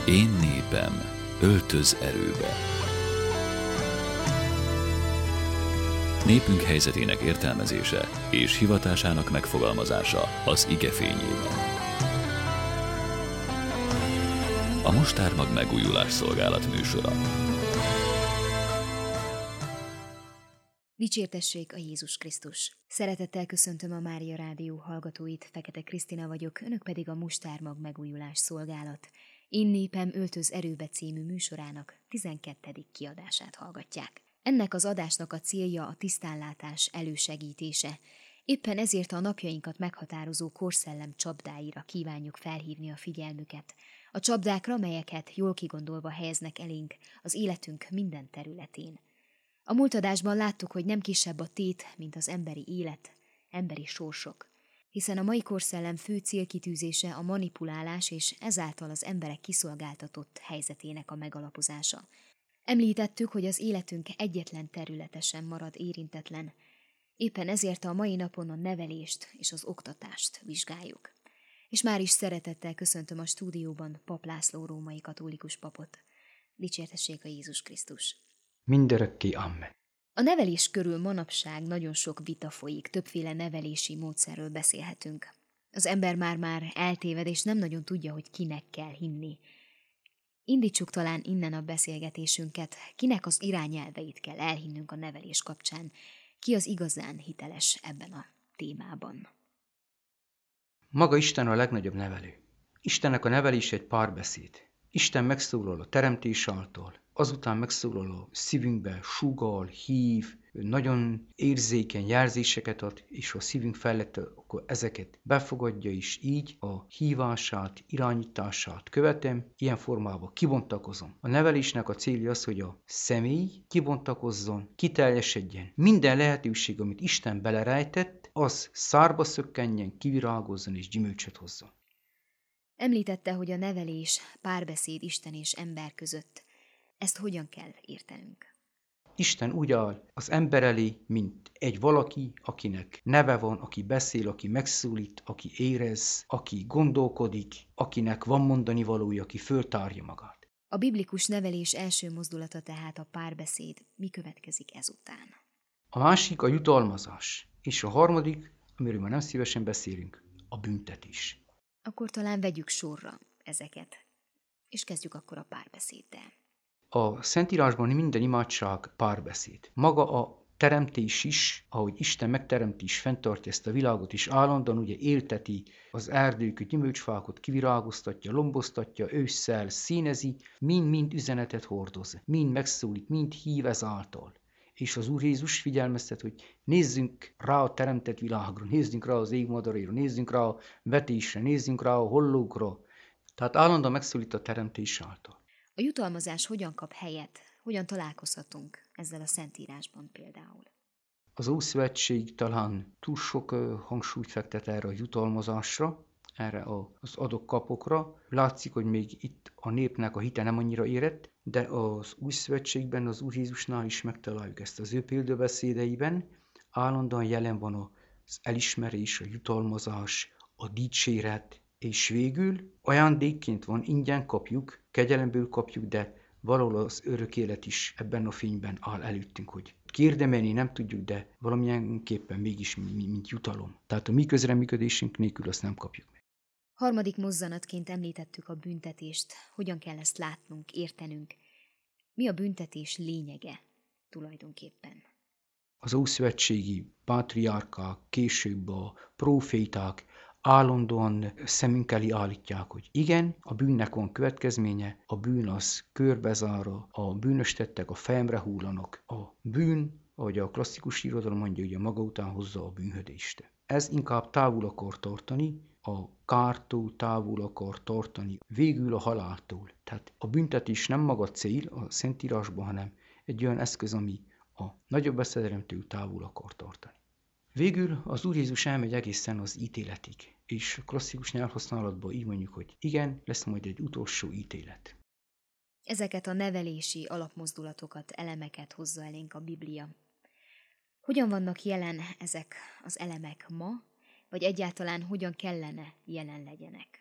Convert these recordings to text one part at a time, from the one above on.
Én népem, öltöz erőbe. Népünk helyzetének értelmezése és hivatásának megfogalmazása az ige fényében. A Mustármag megújulás szolgálat műsora. Dicsértessék a Jézus Krisztus! Szeretettel köszöntöm a Mária Rádió hallgatóit, Fekete Krisztina vagyok, önök pedig a Mustármag megújulás szolgálat Én népem, öltöz erőbe című műsorának 12. kiadását hallgatják. Ennek az adásnak a célja a tisztánlátás elősegítése. Éppen ezért a napjainkat meghatározó korszellem csapdáira kívánjuk felhívni a figyelmüket. A csapdákra, melyeket jól kigondolva helyeznek elénk az életünk minden területén. A múlt adásban láttuk, hogy nem kisebb a tét, mint az emberi élet, emberi sorsok, hiszen a mai korszellem fő célkitűzése a manipulálás és ezáltal az emberek kiszolgáltatott helyzetének a megalapozása. Említettük, hogy az életünk egyetlen területe sem marad érintetlen, éppen ezért a mai napon a nevelést és az oktatást vizsgáljuk. És már is szeretettel köszöntöm a stúdióban Pap László római katolikus papot. Dicsértessék a Jézus Krisztus! Mindörökké amen. A nevelés körül manapság nagyon sok vita folyik, többféle nevelési módszerről beszélhetünk. Az ember már eltéved, és nem nagyon tudja, hogy kinek kell hinni. Indítsuk talán innen a beszélgetésünket, kinek az irányelveit kell elhinnünk a nevelés kapcsán, ki az igazán hiteles ebben a témában. Maga Isten a legnagyobb nevelő. Istennek a nevelés egy párbeszéd. Isten megszólal a teremtés által, azután megszólal a szívünkbe, súgal, hív, nagyon érzékeny jelzéseket ad, és a szívünk felett akkor ezeket befogadja, és így a hívását, irányítását követem, ilyen formában kibontakozom. A nevelésnek a célja az, hogy a személy kibontakozzon, kiteljesedjen. Minden lehetőség, amit Isten belerejtett, az szárba szökkenjen, kivirágozzon és gyümölcsöt hozzon. Említette, hogy a nevelés párbeszéd Isten és ember között. Ezt hogyan kell értenünk? Isten úgy áll az ember elé, mint egy valaki, akinek neve van, aki beszél, aki megszólít, aki érez, aki gondolkodik, akinek van mondani valója, aki föltárja magát. A biblikus nevelés első mozdulata tehát a párbeszéd. Mi következik ezután? A másik a jutalmazás, és a harmadik, amiről már nem szívesen beszélünk, a büntetés. Akkor talán vegyük sorra ezeket, és kezdjük akkor a párbeszéddel. A Szentírásban minden imádság párbeszéd. Maga a teremtés is, ahogy Isten megteremti és fenntartja ezt a világot, és állandóan ugye élteti az erdőket, gyümölcsfákat, kivirágoztatja, lomboztatja, ősszel, színezi, mind üzenetet hordoz, mind megszólít, mind hív ezáltal. És az Úr Jézus figyelmeztet, hogy nézzünk rá a teremtett világra, nézzünk rá az égmadaréra, nézzünk rá a vetésre, nézzünk rá a hollókra. Tehát állandóan megszólít a teremtés által. A jutalmazás hogyan kap helyet? Hogyan találkozhatunk ezzel a Szentírásban például? Az Ószövetség talán túl sok hangsúlyt fektet erre a jutalmazásra, erre az adok-kapokra. Látszik, hogy még itt a népnek a hite nem annyira érett, de az Új Szövetségben, az Úr Jézusnál is megtaláljuk ezt az ő példabeszédeiben. Állandóan jelen van az elismerés, a jutalmazás, a dicséret, és végül ajándékként van, ingyen kapjuk, kegyelemből kapjuk, de valahol az örök élet is ebben a fényben áll előttünk, hogy kiérdemelni nem tudjuk, de valamilyenképpen mégis mint jutalom. Tehát a mi közreműködésünk nélkül azt nem kapjuk meg. Harmadik mozzanatként említettük a büntetést. Hogyan kell ezt látnunk, értenünk? Mi a büntetés lényege tulajdonképpen? Az ószövetségi pátriárkák, később a próféták állandóan szemünk elé állítják, hogy igen, a bűnnek van következménye, a bűn az körbezára, a bűnös tettek a fejemre hullanak. A bűn, ahogy a klasszikus irodalom mondja, ugye maga után hozza a bűnhödést. Ez inkább távol akar tartani, a kártól távol akar tartani, végül a haláltól. Tehát a büntetés nem maga cél a Szentírásban, hanem egy olyan eszköz, ami a nagyobb veszedelemtől távol akar tartani. Végül az Úr Jézus elmegy egészen az ítéletig, és a klasszikus nyelvhasználatban így mondjuk, hogy igen, lesz majd egy utolsó ítélet. Ezeket a nevelési alapmozdulatokat, elemeket hozza elénk a Biblia. Hogyan vannak jelen ezek az elemek ma, vagy egyáltalán hogyan kellene jelen legyenek?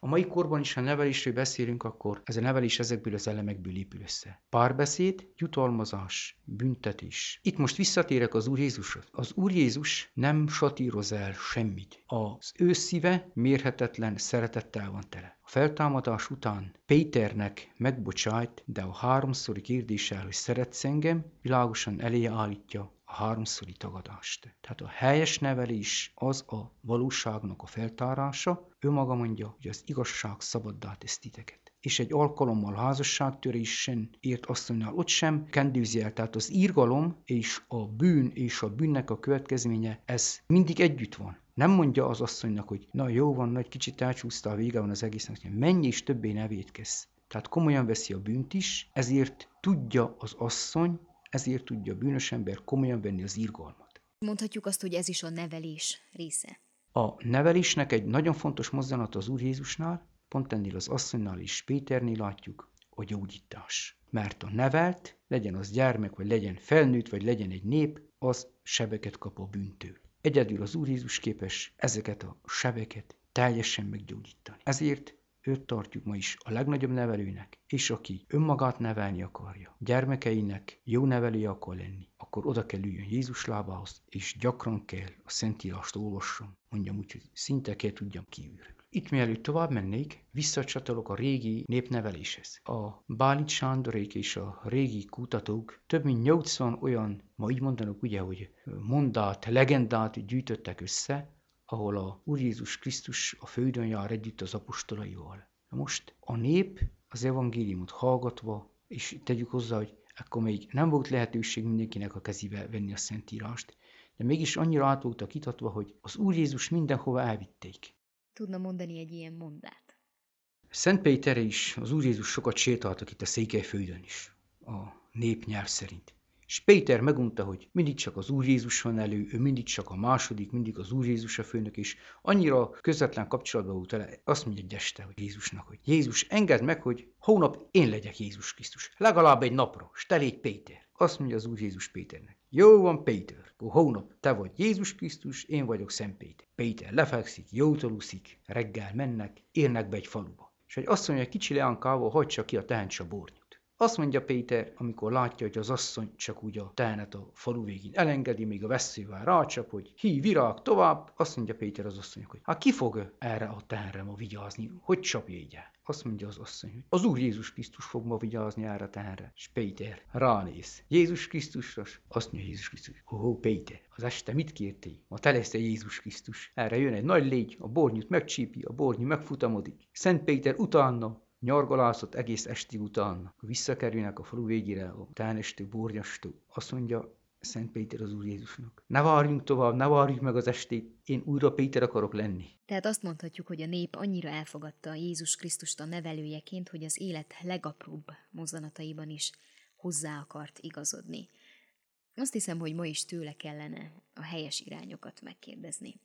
A mai korban is, ha nevelésről beszélünk, akkor ez a nevelés ezekből az elemekből épül össze. Párbeszéd, jutalmazás, büntetés. Itt most visszatérek az Úr Jézusra. Az Úr Jézus nem satíroz el semmit. Az ő szíve mérhetetlen szeretettel van tele. A feltámadás után Péternek megbocsájt, de a háromszori kérdéssel, hogy szeretsz engem, világosan eléje állítja a háromszori tagadást. Tehát a helyes nevelés az a valóságnak a feltárása. Ő maga mondja, hogy az igazság szabaddá tesz titeket. És egy alkalommal házasságtörésen ért asszonynál ott sem kendőzi el. Tehát az irgalom és a bűn és a bűnnek a következménye, ez mindig együtt van. Nem mondja az asszonynak, hogy na jó van, nagy kicsit elcsúszta a vége van az egésznek, hogy menj és többé ne vétkezz. Tehát komolyan veszi a bűnt is, ezért tudja az asszony, ezért tudja a bűnös ember komolyan venni az irgalmat. Mondhatjuk azt, hogy ez is a nevelés része. A nevelésnek egy nagyon fontos mozzanat az Úr Jézusnál, pont ennél az asszonynál és Péternél látjuk, a gyógyítás. Mert a nevelt, legyen az gyermek, vagy legyen felnőtt, vagy legyen egy nép, az sebeket kap a bűntől. Egyedül az Úr Jézus képes ezeket a sebeket teljesen meggyógyítani. Ezért őt tartjuk ma is a legnagyobb nevelőnek, és aki önmagát nevelni akarja, gyermekeinek jó nevelője akar lenni, akkor oda kell üljön Jézus lábához, és gyakran kell a Szentírást olvasson, mondjam úgy, hogy szinte kell tudjam kívülről. Itt mielőtt tovább mennék, visszacsatolok a régi népneveléshez. A Bálint Sándorék és a régi kutatók több mint 80 olyan, ma így mondanak ugye, hogy mondát, legendát gyűjtöttek össze, ahol a Úr Jézus Krisztus a földön jár együtt az apostolaival. Most a nép az evangéliumot hallgatva, és tegyük hozzá, hogy akkor még nem volt lehetőség mindenkinek a kezébe venni a Szentírást, de mégis annyira át voltak itatva, hogy az Úr Jézus mindenhova elvitték. Tudna mondani egy ilyen mondát? Szent Péter is, az Úr Jézus sokat sétáltak itt a Székelyföldön is, a népnyelv szerint. És Péter megunta, hogy mindig csak az Úr Jézus van elő, ő mindig csak a második, mindig az Úr Jézus a főnök, és annyira közvetlen kapcsolatban volt vele, azt mondja egy este, hogy Jézusnak, hogy Jézus, engedd meg, hogy hónap én legyek Jézus Krisztus. Legalább egy napra, s te légy Péter. Azt mondja az Úr Jézus Péternek. Jó van, Péter, akkor hónap te vagy Jézus Krisztus, én vagyok Szent Péter. Péter lefekszik, jót aluszik, reggel mennek, érnek be egy faluba. És hogy azt mondja, kicsi leánkával hagyja ki a tehent a bornyot. Azt mondja Péter, amikor látja, hogy az asszony csak úgy a tehenet a falu végén elengedi, még a vesszővel rácsap, hogy hí, virág tovább, azt mondja Péter az asszonynak, hogy hát ki fog erre a tehenre ma vigyázni, hogy csapja így el? Azt mondja az asszony, hogy az Úr Jézus Krisztus fog ma vigyázni erre a tehenre. És Péter ránéz. Jézus Krisztusra, azt mondja Jézus Krisztus, Péter, az este mit kértél? Ma te leszel Jézus Krisztus. Erre jön egy nagy légy, a bornyút megcsípi, a bornyú megfutamodik. Szent Péter utána nyargalászott egész estig utána. Visszakerülnek a falu végére a tehenestő, bornyastó. Azt mondja Szent Péter az Úr Jézusnak. Ne várjunk tovább, ne várjuk meg az estét, én újra Péter akarok lenni. Tehát azt mondhatjuk, hogy a nép annyira elfogadta Jézus Krisztust a nevelőjeként, hogy az élet legapróbb mozzanataiban is hozzá akart igazodni. Azt hiszem, hogy ma is tőle kellene a helyes irányokat megkérdezni.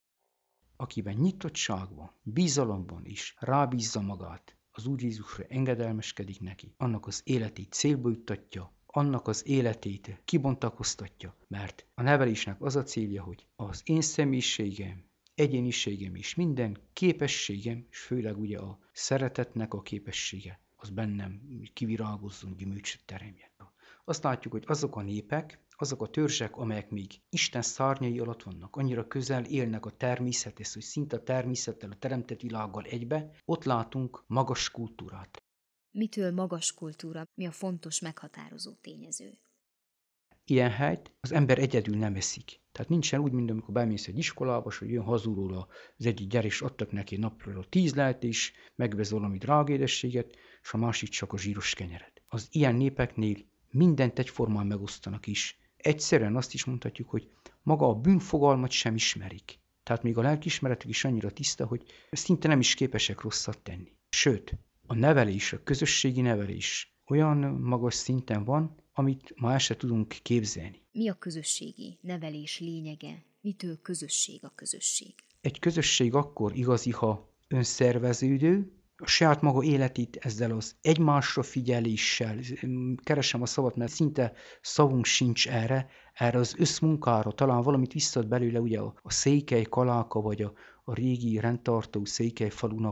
Akiben nyitottság van, bizalomban is rábízza magát, az Úr Jézusra engedelmeskedik neki, annak az életét célba juttatja, annak az életét kibontakoztatja, mert a nevelésnek az a célja, hogy az én személyiségem, egyéniségem és minden képességem, és főleg ugye a szeretetnek a képessége, az bennem kivirágozzon, gyümölcsöt teremjen. Azt látjuk, hogy azok a népek, azok a törzsek, amelyek még Isten szárnyai alatt vannak, annyira közel élnek a természethez, hogy szinte a természettel, a teremtett világgal egybe, ott látunk magas kultúrát. Mitől magas kultúra? Mi a fontos meghatározó tényező? Ilyen helyt az ember egyedül nem eszik. Tehát nincsen úgy, mint amikor bemész egy iskolába, hogy jön hazulról az egyik gyerek, és adtak neki napról 10 lehet, és megvesz valami drágédességet, és a másik csak a zsíros kenyeret. Az ilyen népeknél mindent egyformán megosztanak is. Egyszerűen azt is mondhatjuk, hogy maga a bűnfogalmat sem ismerik. Tehát még a lelkiismeretük is annyira tiszta, hogy szinte nem is képesek rosszat tenni. Sőt, a nevelés, a közösségi nevelés olyan magas szinten van, amit ma el se tudunk képzelni. Mi a közösségi nevelés lényege? Mitől közösség a közösség? Egy közösség akkor igazi, ha önszerveződő, a saját maga életét ezzel az egymásra figyeléssel, keresem a szavat, mert szinte szavunk sincs erre az összmunkára, talán valamit visszad belőle ugye a Székely Kaláka, vagy a régi rendtartó Székely falunak a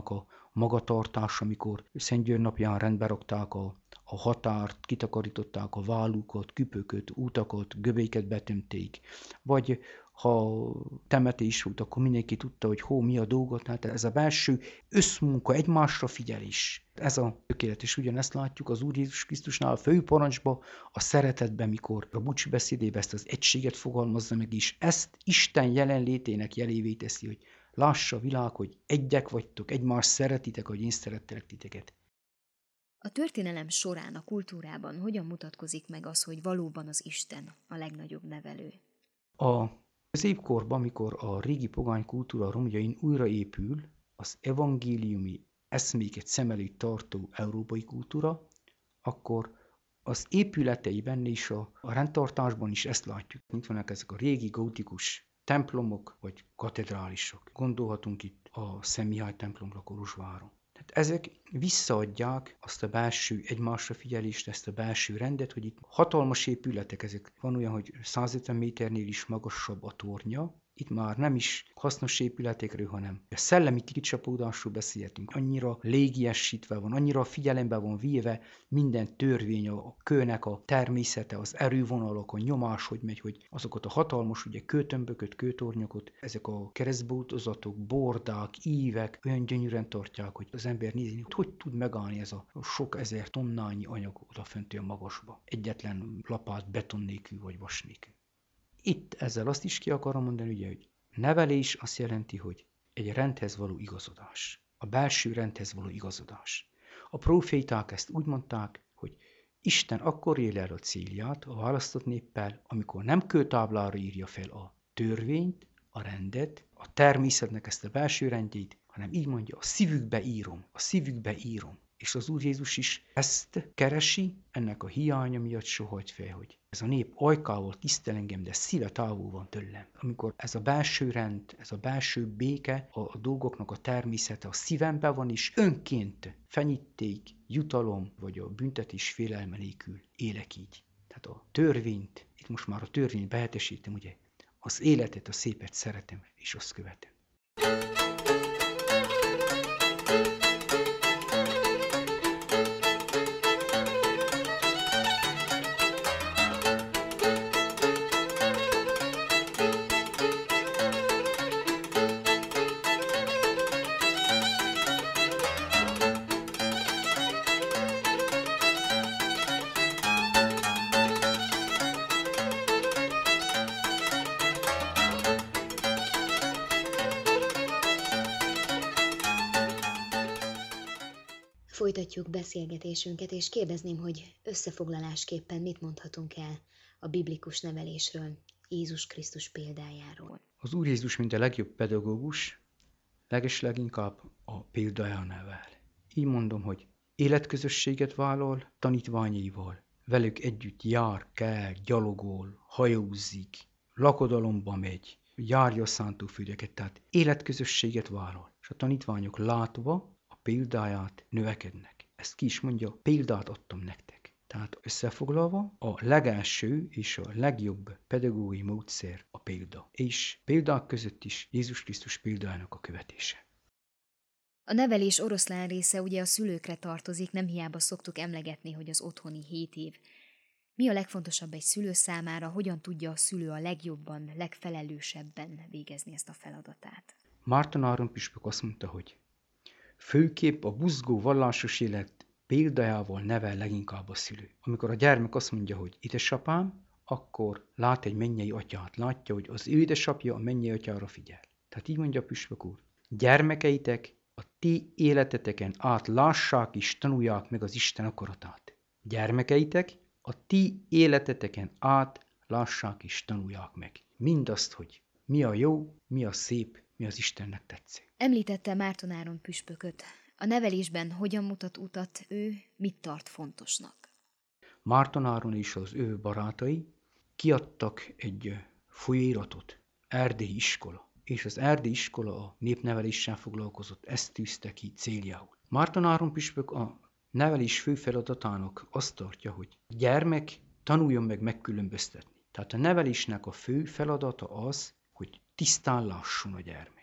magatartás, amikor Szent György napján rendbe rakták a határt, kitakarították a válukat, küpököt, utakat, göbéket betömték, vagy ha temetés volt, akkor mindenki tudta, hogy mi a dolga, tehát ez a belső összmunka, egymásra figyelés. Ez a tökéletes, ugyanezt látjuk az Úr Jézus Krisztusnál a főparancsba, a szeretetben, mikor a búcsú beszédében ezt az egységet fogalmazza meg is, ezt Isten jelenlétének jelévé teszi, hogy lássa a világ, hogy egyek vagytok, egymást szeretitek, hogy én szerettelek titeket. A történelem során, a kultúrában hogyan mutatkozik meg az, hogy valóban az Isten a legnagyobb nevelő? A középkorban, amikor a régi pogány kultúra romjain újraépül, az evangéliumi eszméket szem előtt tartó európai kultúra, akkor az épületeiben és a rendtartásban is ezt látjuk. Itt vannak ezek a régi gótikus templomok vagy katedrálisok. Gondolhatunk itt a Szent Mihály templomra Kolozsváron. Tehát ezek visszaadják azt a belső egymásra figyelést, ezt a belső rendet, hogy itt hatalmas épületek, ezek van olyan, hogy 150 méternél is magasabb a tornya. Itt már nem is hasznos épületekről, hanem a szellemi kicsapódásról beszélhetünk. Annyira légiesítve van, annyira figyelembe van véve minden törvény, a kőnek a természete, az erővonalak, a nyomás, hogy megy, hogy azokat a hatalmas kőtömbököt, kőtornyokat, ezek a keresztboltozatok, bordák, ívek olyan gyönyörűen tartják, hogy az ember nézni, hogy tud megállni ez a sok ezer tonnányi anyag odaföntő a magasba. Egyetlen lapát beton nélkül vagy vas nélkül. Itt ezzel azt is ki akarom mondani, ugye, hogy nevelés azt jelenti, hogy egy rendhez való igazodás. A belső rendhez való igazodás. A próféták ezt úgy mondták, hogy Isten akkor él el a célját a választott néppel, amikor nem kőtáblára írja fel a törvényt, a rendet, a természetnek ezt a belső rendjét, hanem így mondja, a szívükbe írom. És az Úr Jézus is ezt keresi, ennek a hiánya miatt sohajt fel, hogy ez a nép ajkával tisztel engem, de szíve távol van tőlem. Amikor ez a belső rend, ez a belső béke, a dolgoknak a természete a szívemben van, és önként fenyíték, jutalom, vagy a büntetés félelme nélkül élek így. Tehát a törvényt, itt most már a törvényt behetesítem, ugye, az életet, a szépet szeretem, és azt követem. Folytatjuk beszélgetésünket, és kérdezném, hogy összefoglalásképpen mit mondhatunk el a biblikus nevelésről, Jézus Krisztus példájáról. Az Úr Jézus, mint a legjobb pedagógus, leginkább a példáján nevel. Így mondom, hogy életközösséget vállal tanítványaival, velük együtt jár, kell, gyalogol, hajózik, lakodalomba megy, járja a szántóföldeket, tehát életközösséget vállal. És a tanítványok látva a példáját növekednek. Ezt ki is mondja, példát adtam nektek. Tehát összefoglalva, a legelső és a legjobb pedagógiai módszer a példa. És példák között is Jézus Krisztus példájának a követése. A nevelés oroszlán része ugye a szülőkre tartozik, nem hiába szoktuk emlegetni, hogy az otthoni 7 év. Mi a legfontosabb egy szülő számára, hogyan tudja a szülő a legjobban, legfelelősebben végezni ezt a feladatát? Márton Áron püspök azt mondta, hogy főképp a buzgó vallásos élet példájával nevel leginkább a szülő. Amikor a gyermek azt mondja, hogy édesapám, akkor lát egy mennyei atyát, látja, hogy az ő édesapja a mennyei atyára figyel. Tehát így mondja a püspök úr, gyermekeitek a ti életeteken át lássák és tanulják meg az Isten akaratát. Gyermekeitek a ti életeteken át lássák és tanulják meg mindazt, hogy mi a jó, mi a szép, mi az Istennek tetsző. Említette Márton Áron püspököt. A nevelésben hogyan mutat utat ő, mit tart fontosnak? Márton Áron és az ő barátai kiadtak egy folyóiratot, Erdélyi iskola, és az Erdélyi iskola a népneveléssel foglalkozott, ezt tűzte ki céljául. Márton Áron püspök a nevelés fő feladatának azt tartja, hogy a gyermek tanuljon meg megkülönböztetni. Tehát a nevelésnek a fő feladata az, hogy tisztán lásson a gyermek.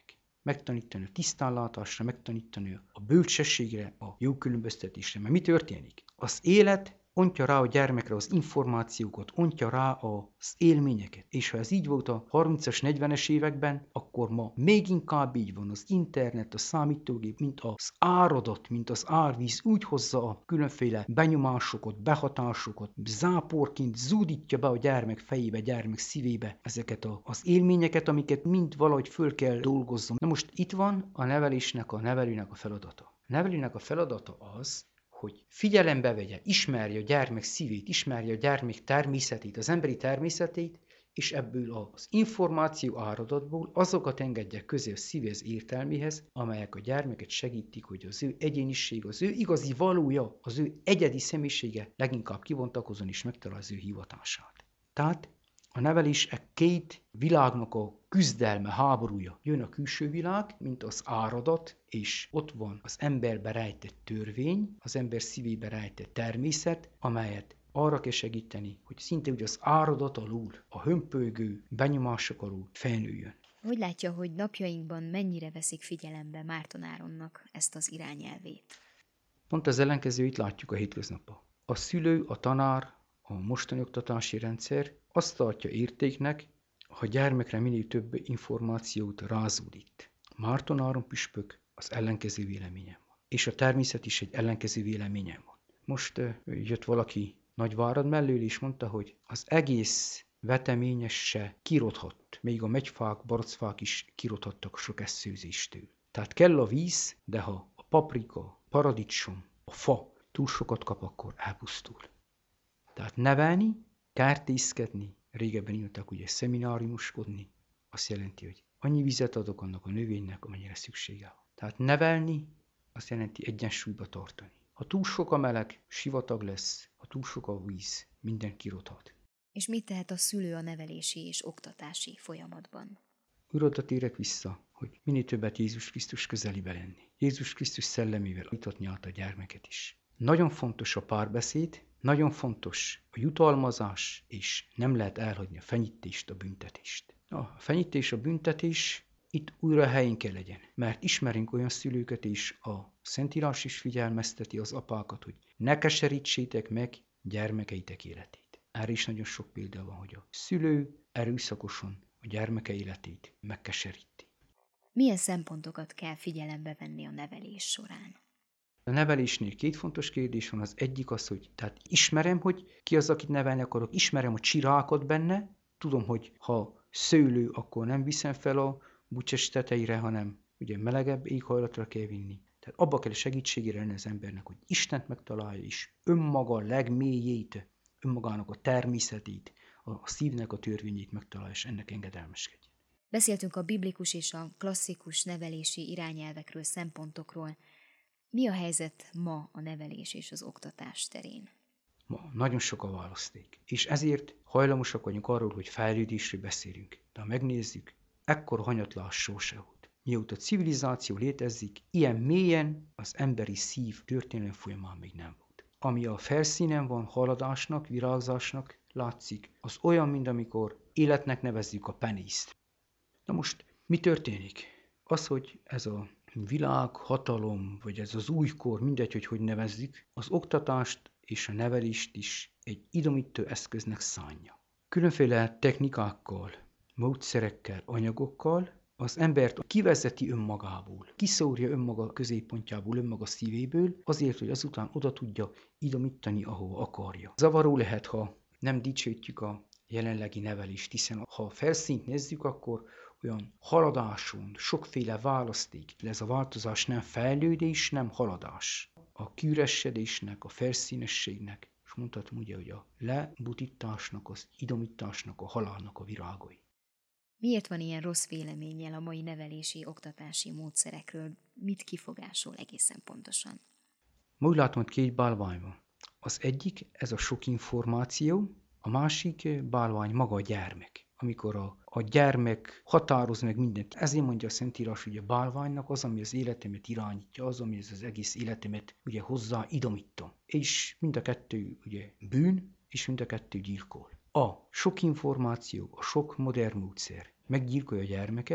megtanítani a tisztánlátásra, megtanítani a bölcsességre, a jó különböztetésre. Mert mi történik? Az élet ontja rá a gyermekre az információkat, ontja rá az élményeket. És ha ez így volt a 30-as, 40-es években, akkor ma még inkább így van. Az internet, a számítógép, mint az áradat, mint az árvíz úgy hozza a különféle benyomásokat, behatásokat, záporként zúdítja be a gyermek fejébe, gyermek szívébe ezeket az élményeket, amiket mind valahogy föl kell dolgozzon. Na most itt van a nevelésnek, a nevelőnek a feladata. A nevelőnek a feladata az, hogy figyelembe vegye, ismerje a gyermek szívét, ismerje a gyermek természetét, az emberi természetét, és ebből az információ áradatból azokat engedje közé a szívéhez, értelméhez, amelyek a gyermeket segítik, hogy az ő egyéniség, az ő igazi valója, az ő egyedi személyisége leginkább kibontakozzon és megtalálja az ő hivatását. Tehát a nevelés két világnak a küzdelme, háborúja. Jön a külső világ, mint az áradat, és ott van az emberbe rejtett törvény, az ember szívébe rejtett természet, amelyet arra kell segíteni, hogy szinte úgy az áradat alul, a hömpölygő benyomások alul felnőjön. Hogy látja, hogy napjainkban mennyire veszik figyelembe Márton Áronnak ezt az irányelvét? Pont az ellenkezőit látjuk a hétköznapban. A szülő, a tanár, a mostani oktatási rendszer azt tartja értéknek, ha a gyermekre minél több információt rázódít. Márton Áron püspök az ellenkező véleményen van. És a természet is egy ellenkező véleményen van. Most jött valaki Nagyvárad mellől, és mondta, hogy az egész veteményes se kirodhat. Még a megyfák, baracfák is kirodhattak sok eszőzéstől. Tehát kell a víz, de ha a paprika, paradicsom, a fa túl sokat kap, akkor elpusztul. Tehát nevelni, kertészkedni, régebben írtak ugye szemináriumoskodni, azt jelenti, hogy annyi vizet adok annak a növénynek, amennyire szüksége van. Tehát nevelni, azt jelenti egyensúlyba tartani. Ha túl sok a meleg, sivatag lesz, ha túl sok a víz, minden kirodhat. És mit tehet a szülő a nevelési és oktatási folyamatban? Újra térek vissza, hogy minél többet Jézus Krisztus közelébe lenni. Jézus Krisztus szellemével jutatni át a gyermeket is. Nagyon fontos a párbeszéd, nagyon fontos a jutalmazás, és nem lehet elhagyni a fenyítést, a büntetést. A fenyítés, a büntetés itt újra helyén kell legyen, mert ismerünk olyan szülőket is, a Szentírás is figyelmezteti az apákat, hogy ne keserítsétek meg gyermekeitek életét. Erre is nagyon sok példa van, hogy a szülő erőszakosan a gyermeke életét megkeseríti. Milyen szempontokat kell figyelembe venni a nevelés során? A nevelésnél két fontos kérdés van. Az egyik az, hogy tehát ismerem, hogy ki az, akit nevelni akarok, ismerem a csirákot benne, tudom, hogy ha szőlő, akkor nem viszem fel a bucses tetejére, hanem ugye melegebb éghajlatra kell vinni. Tehát abba kell segítségére lenni az embernek, hogy Istent megtalálja is, önmaga legmélyét, önmagának a természetét, a szívnek a törvényét megtalálja, és ennek engedelmeskedjen. Beszéltünk a biblikus és a klasszikus nevelési irányelvekről, szempontokról. Mi a helyzet ma a nevelés és az oktatás terén? Ma nagyon sok a választék, és ezért hajlamosak vagyunk arról, hogy fejlődésről beszélünk. De ha megnézzük, ekkor hanyatlás sose volt. Mióta a civilizáció létezik, ilyen mélyen az emberi szív történelem folyamán még nem volt. Ami a felszínen van, haladásnak, virágzásnak látszik, az olyan, mint amikor életnek nevezzük a penészt. Na most, mi történik? Az, hogy ez a világ, hatalom, vagy ez az újkor, mindegy, hogy nevezzük, az oktatást és a nevelést is egy idomító eszköznek szánja. Különféle technikákkal, módszerekkel, anyagokkal az embert kivezeti önmagából, kiszórja önmaga középpontjából, önmaga szívéből, azért, hogy azután oda tudja idomítani, ahova akarja. Zavaró lehet, ha nem dicsőítjük a jelenlegi nevelést, hiszen ha a felszínt nézzük, akkor olyan haladáson, sokféle választék. Ez a változás nem fejlődés, nem haladás. A kiüresedésnek, a felszínességnek, és mondhatom ugye, hogy a lebutításnak, az idomításnak, a halálnak a virágai. Miért van ilyen rossz véleménnyel a mai nevelési, oktatási módszerekről? Mit kifogásol egészen pontosan? Ma úgy látom, hogy két bálvány van. Az egyik, ez a sok információ, a másik bálvány maga a gyermek. Amikor a gyermek határoz meg mindent. Ezért mondja a Szentírás, hogy a bálványnak az, ami az életemet irányítja, az, ami az egész életemet ugye hozzá idomítom. És mind a kettő ugye bűn, és mind a kettő gyilkol. A sok információ, a sok modern módszer meggyilkolja a gyermeket,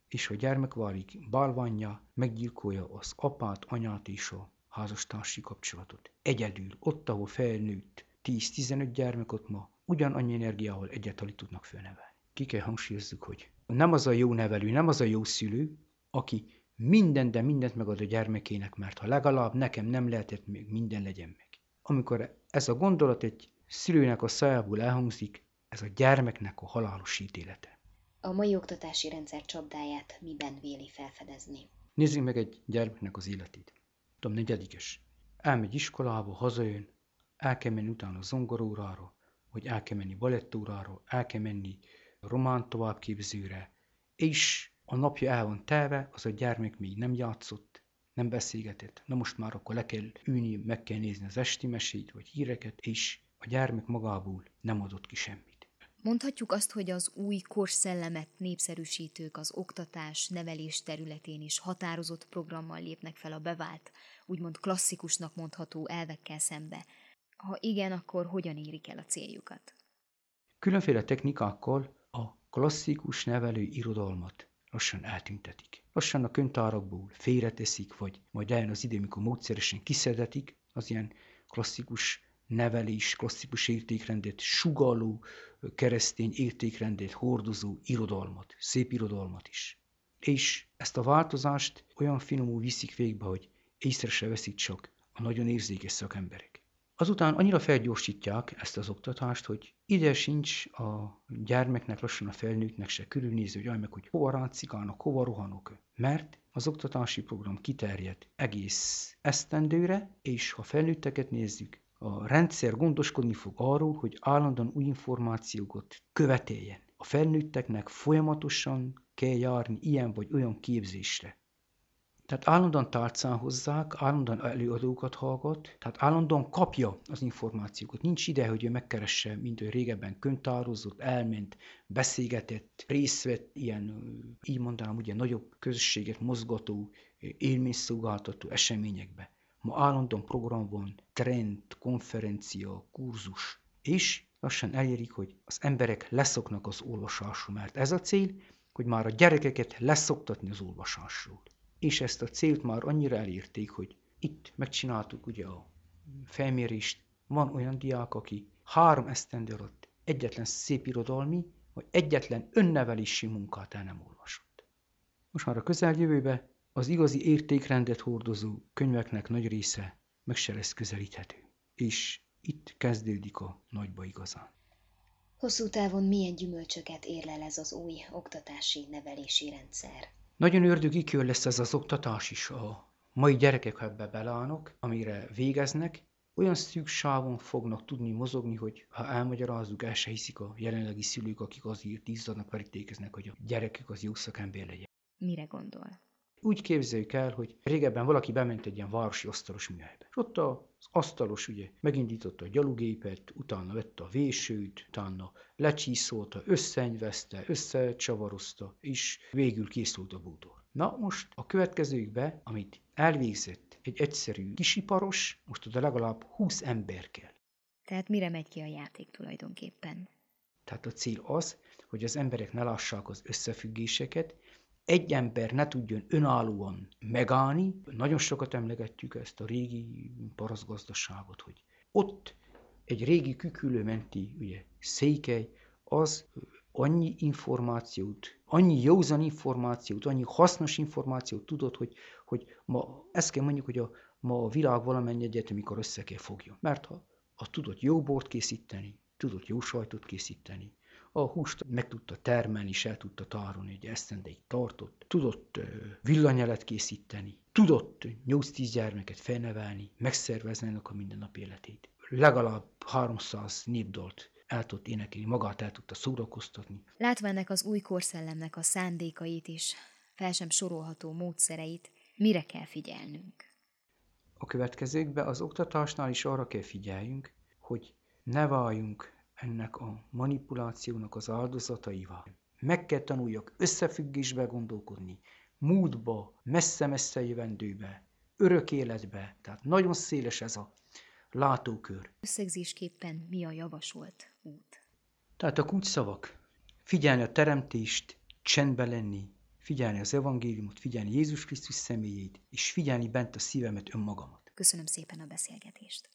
és ha a gyermek válik bálvánnyá, meggyilkolja az apát, anyát és a házastársi kapcsolatot. Egyedül, ott, ahol felnőtt 10-15 gyermekot ma, ugyanannyi energiával egyet alig tudnak felnevelni. Ki kell hangsúlyozzuk, hogy nem az a jó nevelő, nem az a jó szülő, aki mindent, de mindent megad a gyermekének, mert ha legalább nekem nem lehetett, még minden legyen meg. Amikor ez a gondolat egy szülőnek a szájából elhangzik, ez a gyermeknek a halálos ítélete. A mai oktatási rendszer csapdáját miben véli felfedezni? Nézzük meg egy gyermeknek az életét. Tudom, 4. Elmegy iskolába, hazajön, el kell menni utána zongorórára, vagy el kell menni balettórára, el kell menni román továbbképzőre, és a napja el van telve, az a gyermek még nem játszott, nem beszélgetett. Na most már akkor le kell ülni, meg kell nézni az esti mesét, vagy híreket, és a gyermek magából nem adott ki semmit. Mondhatjuk azt, hogy az új korszellemet népszerűsítők az oktatás, nevelés területén is határozott programmal lépnek fel a bevált, úgymond klasszikusnak mondható elvekkel szembe. Ha igen, akkor hogyan érik el a céljukat? Különféle technikákkal a klasszikus nevelő irodalmat lassan eltüntetik. Lassan a könyvtárakból félreteszik, vagy majd eljön az idő, mikor módszeresen kiszedetik az ilyen klasszikus nevelés, klasszikus értékrendet, sugalló keresztény értékrendet hordozó irodalmat, szép irodalmat is. És ezt a változást olyan finomul viszik végbe, hogy észre se veszik csak a nagyon érzékes szakemberek. Azután annyira felgyorsítják ezt az oktatást, hogy ide sincs a gyermeknek, lassan a felnőttnek se körülnéző, hogy meg, hogy hova ráncikálnak, hova rohanok. Mert az oktatási program kiterjed egész esztendőre, és ha felnőtteket nézzük, a rendszer gondoskodni fog arról, hogy állandóan új információkat követeljen. A felnőtteknek folyamatosan kell járni ilyen vagy olyan képzésre. Tehát állandóan tálcán hozzák, állandóan előadókat hallgat, tehát állandóan kapja az információkat. Nincs ide, hogy ő megkeresse, mint ő régebben könyvtározott, elment, beszélgetett, részt vett ilyen, így mondanám, ugye nagyobb közösséget mozgató, élményszolgáltató eseményekbe. Ma állandóan program van, trend, konferencia, kurzus, és lassan elérik, hogy az emberek leszoknak az olvasásról, mert ez a cél, hogy már a gyerekeket leszoktatni az olvasásról. És ezt a célt már annyira elérték, hogy itt megcsináltuk ugye a felmérést, van olyan diák, aki 3 esztendő alatt egyetlen szép irodalmi, vagy egyetlen önnevelési munkát el nem olvasott. Most már a közeljövőben az igazi értékrendet hordozó könyveknek nagy része meg se lesz közelíthető. És itt kezdődik a nagyba igazán. Hosszú távon milyen gyümölcsöket érlel ez az új oktatási, nevelési rendszer? Nagyon ördögi kör lesz ez az oktatás is. A mai gyerekek, ha ebbe beleállnak, amire végeznek, olyan szűk sávon fognak tudni mozogni, hogy ha elmagyarázzuk, el se hiszik a jelenlegi szülők, akik azért izzadnak, verítékeznek, hogy a gyerekük az jó szakember legyen. Mire gondol? Úgy képzeljük el, hogy régebben valaki bement egy ilyen városi asztalos műhelybe. És ott az asztalos ugye megindította a gyalogépet, utána vette a vésőt, utána lecsíszolta, összenyvezte, összecsavarozta, és végül készült a bútor. Na most a következőkbe, amit elvégzett egy egyszerű kisiparos, most oda legalább 20 ember kell. Tehát mire megy ki a játék tulajdonképpen? Tehát a cél az, hogy az emberek ne lássák az összefüggéseket, egy ember ne tudjon önállóan megállni. Nagyon sokat emlegetjük ezt a régi parasztgazdaságot, hogy ott egy régi kükülő menti ugye, székely, az annyi információt, annyi józan információt, annyi hasznos információt tudott, hogy ma, ezt kell mondjuk, hogy ma a világ valamennyi egyetemikor össze kell fogjon. Mert ha tudott jó bort készíteni, tudott jó sajtot készíteni, a húst meg tudta termelni, és el tudta tárolni, hogy esztendeig tartott, tudott villanyelet készíteni, tudott 8-10 gyermeket felnevelni, megszervezni ennek a mindennapi életét. Legalább 300 népdalt el tudott énekelni, magát el tudta szórakoztatni. Látva ennek az új korszellemnek a szándékait is, fel sem sorolható módszereit, mire kell figyelnünk? A következőkben az oktatásnál is arra kell figyeljünk, hogy ne váljunk ennek a manipulációnak az áldozataival. Meg kell tanuljak összefüggésbe gondolkodni, múltba, messze-messze jövendőbe, örök életbe, tehát nagyon széles ez a látókör. Összegzésképpen mi a javasolt út? Tehát a kulcsszavak: figyelni a teremtést, csendben lenni, figyelni az evangéliumot, figyelni Jézus Krisztus személyét, és figyelni bent a szívemet, önmagamat. Köszönöm szépen a beszélgetést.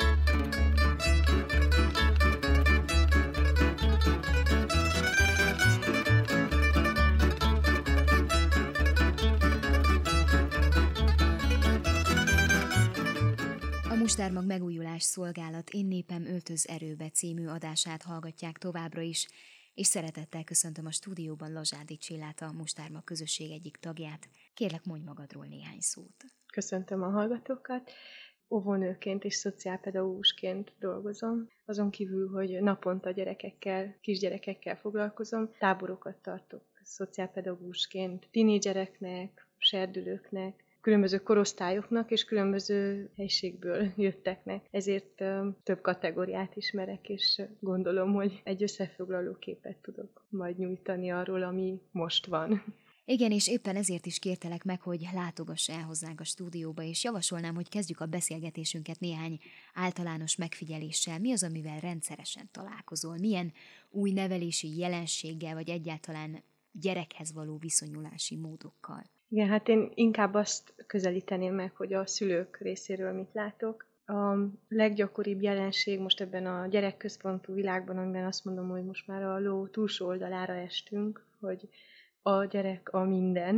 A Mustármag megújulás szolgálat Én népem öltöz erőbe című adását hallgatják továbbra is, és szeretettel köszöntöm a stúdióban Lazsádi Csillát, a Mustármag közösség egyik tagját. Kérlek, mondj magadról néhány szót. Köszöntöm a hallgatókat. Óvónőként és szociálpedagógusként dolgozom. Azon kívül, hogy naponta gyerekekkel, kisgyerekekkel foglalkozom, táborokat tartok szociálpedagógusként tinédzsereknek, serdülőknek, különböző korosztályoknak és különböző helyiségből jötteknek. Ezért több kategóriát ismerek, és gondolom, hogy egy összefoglaló képet tudok majd nyújtani arról, ami most van. Igen, és éppen ezért is kértelek meg, hogy látogass el hozzánk a stúdióba, és javasolnám, hogy kezdjük a beszélgetésünket néhány általános megfigyeléssel. Mi az, amivel rendszeresen találkozol? Milyen új nevelési jelenséggel, vagy egyáltalán gyerekhez való viszonyulási módokkal? Igen, hát én inkább azt közelíteném meg, hogy a szülők részéről mit látok. A leggyakoribb jelenség most ebben a gyerekközpontú világban, amiben azt mondom, hogy most már a ló túlsó oldalára estünk, hogy a gyerek a minden,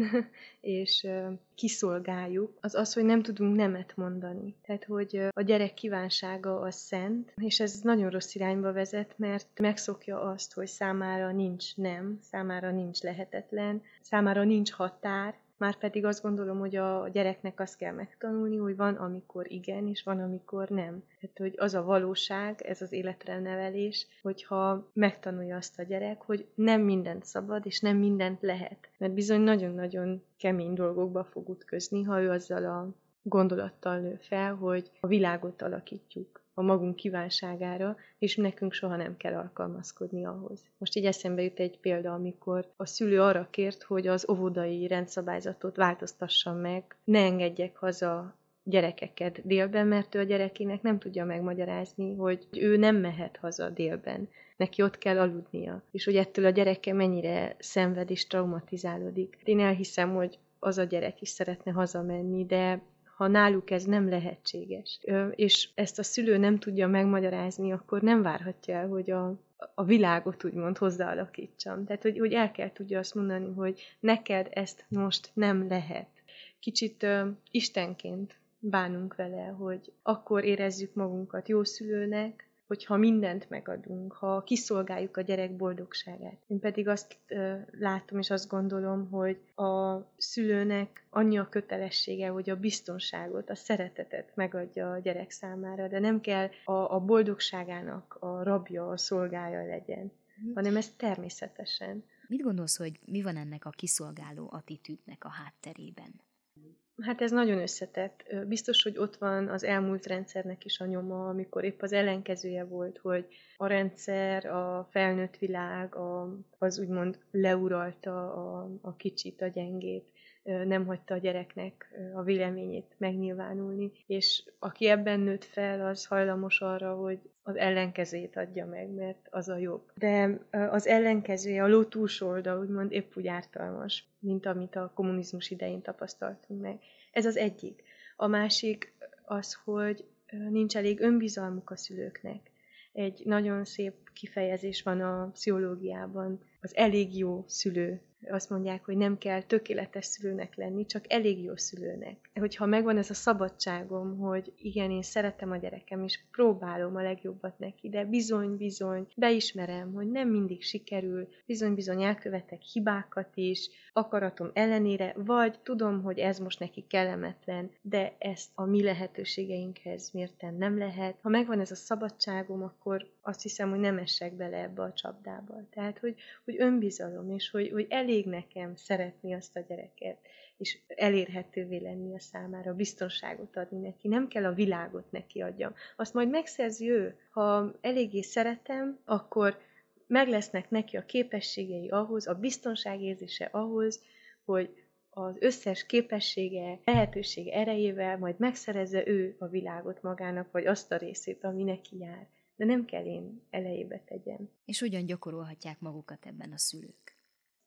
és kiszolgáljuk, az, hogy nem tudunk nemet mondani. Tehát, hogy a gyerek kívánsága az szent, és ez nagyon rossz irányba vezet, mert megszokja azt, hogy számára nincs nem, számára nincs lehetetlen, számára nincs határ, márpedig azt gondolom, hogy a gyereknek azt kell megtanulni, hogy van, amikor igen, és van, amikor nem. Tehát, hogy az a valóság, ez az életre nevelés, hogyha megtanulja azt a gyerek, hogy nem mindent szabad, és nem mindent lehet. Mert bizony nagyon-nagyon kemény dolgokba fog ütközni, ha ő azzal a gondolattal nő fel, hogy a világot alakítjuk a magunk kívánságára, és nekünk soha nem kell alkalmazkodni ahhoz. Most így eszembe jut egy példa, amikor a szülő arra kért, hogy az óvodai rendszabályzatot változtassam meg, ne engedjek haza gyerekeket délben, mert ő a gyerekének nem tudja megmagyarázni, hogy ő nem mehet haza délben. Neki ott kell aludnia. És hogy ettől a gyereke mennyire szenved és traumatizálódik. Én elhiszem, hogy az a gyerek is szeretne hazamenni, de ha náluk ez nem lehetséges, és ezt a szülő nem tudja megmagyarázni, akkor nem várhatja el, hogy a világot úgymond hozzáalakítsam. Tehát, hogy el kell tudja azt mondani, hogy neked ezt most nem lehet. Kicsit istenként bánunk vele, hogy akkor érezzük magunkat jó szülőnek, hogyha mindent megadunk, ha kiszolgáljuk a gyerek boldogságát. Én pedig azt látom és azt gondolom, hogy a szülőnek annyi a kötelessége, hogy a biztonságot, a szeretetet megadja a gyerek számára, de nem kell a boldogságának a rabja, a szolgája legyen, hanem ez természetesen. Mit gondolsz, hogy mi van ennek a kiszolgáló attitűdnek a hátterében? Hát ez nagyon összetett. Biztos, hogy ott van az elmúlt rendszernek is a nyoma, amikor épp az ellenkezője volt, hogy a rendszer, a felnőtt világ, az úgymond leuralta a kicsit, a gyengét, nem hagyta a gyereknek a véleményét megnyilvánulni, és aki ebben nőtt fel, az hajlamos arra, hogy az ellenkezőjét adja meg, mert az a jobb. De az ellenkezője, a ló túlsó oldal, úgymond épp úgy ártalmas, mint amit a kommunizmus idején tapasztaltunk meg. Ez az egyik. A másik az, hogy nincs elég önbizalmuk a szülőknek. Egy nagyon szép kifejezés van a pszichológiában, az elég jó szülő. Azt mondják, hogy nem kell tökéletes szülőnek lenni, csak elég jó szülőnek. Hogyha megvan ez a szabadságom, hogy igen, én szeretem a gyerekem, és próbálom a legjobbat neki, de bizony-bizony beismerem, hogy nem mindig sikerül, bizony-bizony elkövetek hibákat is, akaratom ellenére, vagy tudom, hogy ez most neki kellemetlen, de ezt a mi lehetőségeinkhez mérten nem lehet. Ha megvan ez a szabadságom, akkor azt hiszem, hogy nem essek bele ebbe a csapdába. Tehát, hogy önbizalom, és hogy elég nekem szeretni azt a gyereket, és elérhetővé lenni a számára, biztonságot adni neki. Nem kell a világot neki adjam. Azt majd megszerzi ő. Ha eléggé szeretem, akkor meg lesznek neki a képességei ahhoz, a biztonságérzése ahhoz, hogy az összes képessége, lehetősége erejével majd megszerezze ő a világot magának, vagy azt a részét, ami neki jár. De nem kell én elejébe tegyem. És hogyan gyakorolhatják magukat ebben a szülők?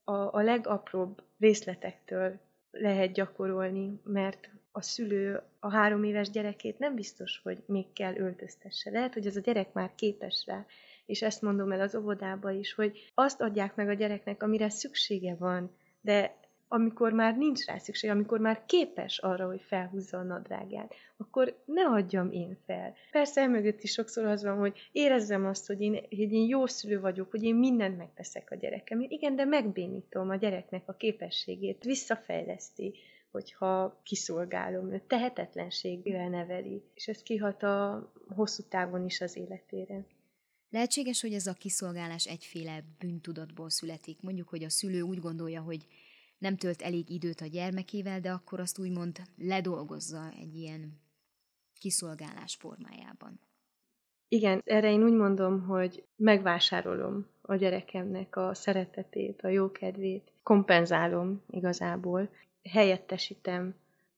a legapróbb részletektől lehet gyakorolni, mert a szülő a 3 éves gyerekét nem biztos, hogy még kell öltöztesse. Lehet, hogy az a gyerek már képes rá, és ezt mondom el az óvodába is, hogy azt adják meg a gyereknek, amire szüksége van, de amikor már nincs rá szükség, amikor már képes arra, hogy felhúzza a nadrágját, akkor ne adjam én fel. Persze emögött is sokszor az van, hogy érezzem azt, hogy én jó szülő vagyok, hogy én mindent megteszek a gyerekemért. Igen, de megbénítom a gyereknek a képességét, visszafejleszti, hogyha kiszolgálom őt, tehetetlenségre neveli, és ez kihat a hosszú távon is az életére. Lehetséges, hogy ez a kiszolgálás egyféle bűntudatból születik. Mondjuk, hogy a szülő úgy gondolja, hogy nem tölt elég időt a gyermekével, de akkor azt úgymond ledolgozza egy ilyen kiszolgálás formájában. Igen, erre én úgy mondom, hogy megvásárolom a gyerekemnek a szeretetét, a jókedvét, kompenzálom igazából, helyettesítem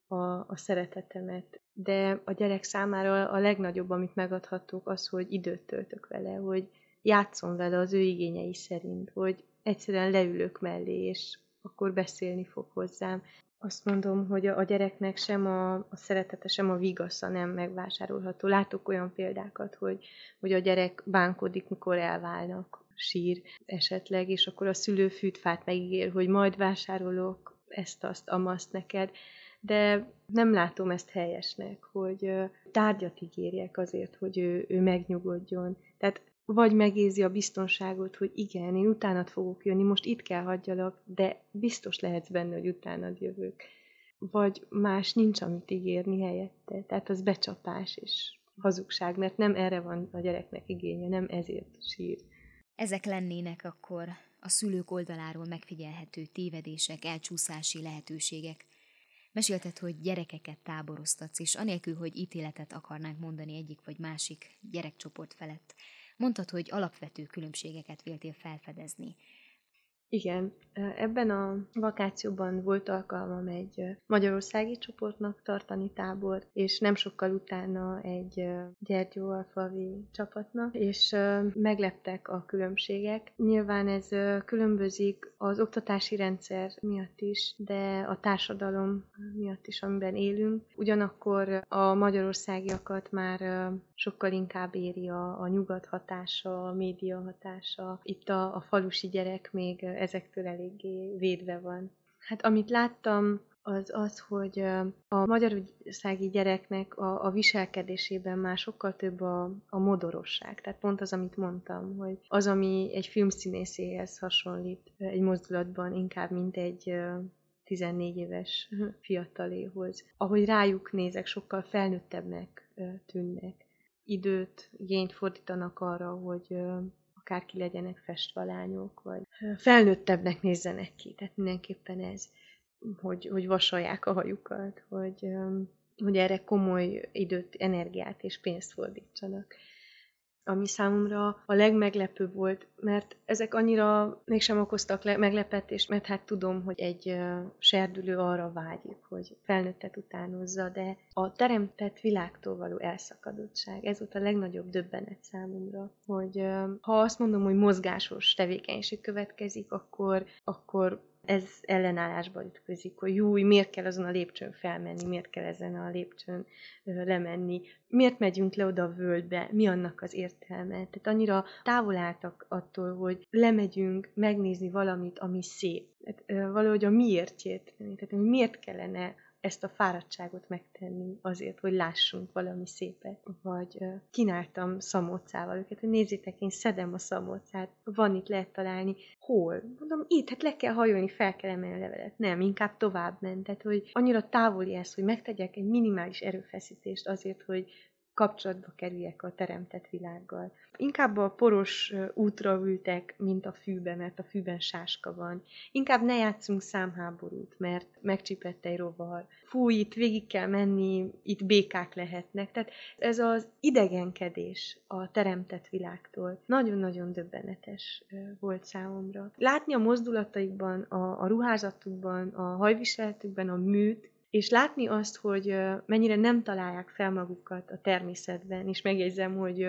a szeretetemet, de a gyerek számára a legnagyobb, amit megadhatok, az, hogy időt töltök vele, hogy játszom vele az ő igényei szerint, hogy egyszerűen leülök mellé, és akkor beszélni fog hozzám. Azt mondom, hogy a gyereknek sem a szeretete, sem a vigasza nem megvásárolható. Látok olyan példákat, hogy a gyerek bánkodik, mikor elválnak, sír esetleg, és akkor a szülő fűtfát megígér, hogy majd vásárolok ezt, azt, amazt neked, de nem látom ezt helyesnek, hogy tárgyat ígérjek azért, hogy ő megnyugodjon. Tehát vagy megérzi a biztonságot, hogy igen, én utánad fogok jönni, most itt kell hagyjalak, de biztos lehetsz benne, hogy utánad jövök. Vagy más nincs, amit ígérni helyette. Tehát az becsapás és hazugság, mert nem erre van a gyereknek igénye, nem ezért sír. Ezek lennének akkor a szülők oldaláról megfigyelhető tévedések, elcsúszási lehetőségek. Mesélted, hogy gyerekeket táboroztatsz, és anélkül, hogy ítéletet akarnánk mondani egyik vagy másik gyerekcsoport felett, mondtad, hogy alapvető különbségeket véltél felfedezni. Igen, ebben a vakációban volt alkalmam egy magyarországi csoportnak tartani tábor, és nem sokkal utána egy gyergyóalfalvi csapatnak, és megleptek a különbségek. Nyilván ez különbözik az oktatási rendszer miatt is, de a társadalom miatt is, amiben élünk. Ugyanakkor a magyarországiakat már sokkal inkább éri a nyugat hatása, a média hatása. Itt a falusi gyerek még ezektől eléggé védve van. Hát amit láttam, az, hogy a magyarországi gyereknek a viselkedésében már sokkal több a modorosság. Tehát pont az, amit mondtam, hogy az, ami egy filmszínészéhez hasonlít egy mozdulatban, inkább mint egy 14 éves fiataléhoz. Ahogy rájuk nézek, sokkal felnőttebbnek tűnnek. Időt, igényt fordítanak arra, hogy akárki legyenek festve lányok, vagy felnőttebbnek nézzenek ki. Tehát mindenképpen ez, hogy vasalják a hajukat, hogy erre komoly időt, energiát és pénzt fordítsanak. Ami számomra a legmeglepőbb volt, mert ezek annyira mégsem okoztak meglepetést, mert hát tudom, hogy egy serdülő arra vágyik, hogy felnőttet utánozza, de a teremtett világtól való elszakadottság, ez volt a legnagyobb döbbenet számomra, hogy ha azt mondom, hogy mozgásos tevékenység következik, akkor ez ellenállásba ütközik, hogy júj, miért kell azon a lépcsőn felmenni, miért kell ezen a lépcsőn lemenni, miért megyünk le oda a völgybe, mi annak az értelme. Tehát annyira távol álltak attól, hogy lemegyünk megnézni valamit, ami szép. Tehát valahogy a miértjét, tehát miért kellene ezt a fáradtságot megtenni azért, hogy lássunk valami szépet. Vagy kínáltam szamócával őket, hogy nézzétek, én szedem a szamócát, van itt, lehet találni. Hol? Mondom, itt, hát le kell hajolni, fel kell emelni a levelet. Nem, inkább tovább ment. Tehát, hogy annyira távoli ez, hogy megtegyek egy minimális erőfeszítést azért, hogy kapcsolatba kerüljek a teremtett világgal. Inkább a poros útra ültek, mint a fűbe, mert a fűben sáska van. Inkább ne játszunk számháborút, mert megcsípett egy rovar. Fúj, itt végig kell menni, itt békák lehetnek. Tehát ez az idegenkedés a teremtett világtól nagyon-nagyon döbbenetes volt számomra. Látni a mozdulataikban, a ruházatukban, a hajviseletükben a műt, és látni azt, hogy mennyire nem találják fel magukat a természetben, és megjegyzem, hogy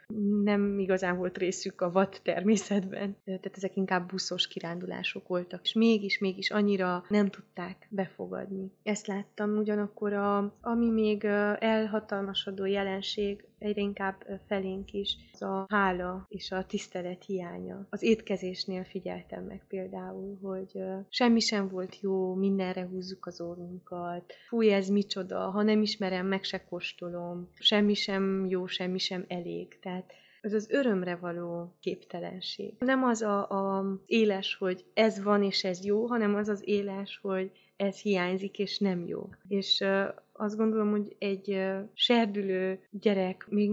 nem igazán volt részük a vad természetben, tehát ezek inkább buszos kirándulások voltak, és mégis annyira nem tudták befogadni. Ezt láttam, ugyanakkor ami még elhatalmasodó jelenség, egyre inkább felénk is, az a hála és a tisztelet hiánya. Az étkezésnél figyeltem meg például, hogy semmi sem volt jó, mindenre húzzuk az orrunkat, fúj, ez micsoda, ha nem ismerem, meg se kóstolom, semmi sem jó, semmi sem elég. Tehát ez az örömre való képtelenség. Nem az a éles, hogy ez van és ez jó, hanem az az éles, hogy ez hiányzik és nem jó. És azt gondolom, hogy egy serdülő gyerek még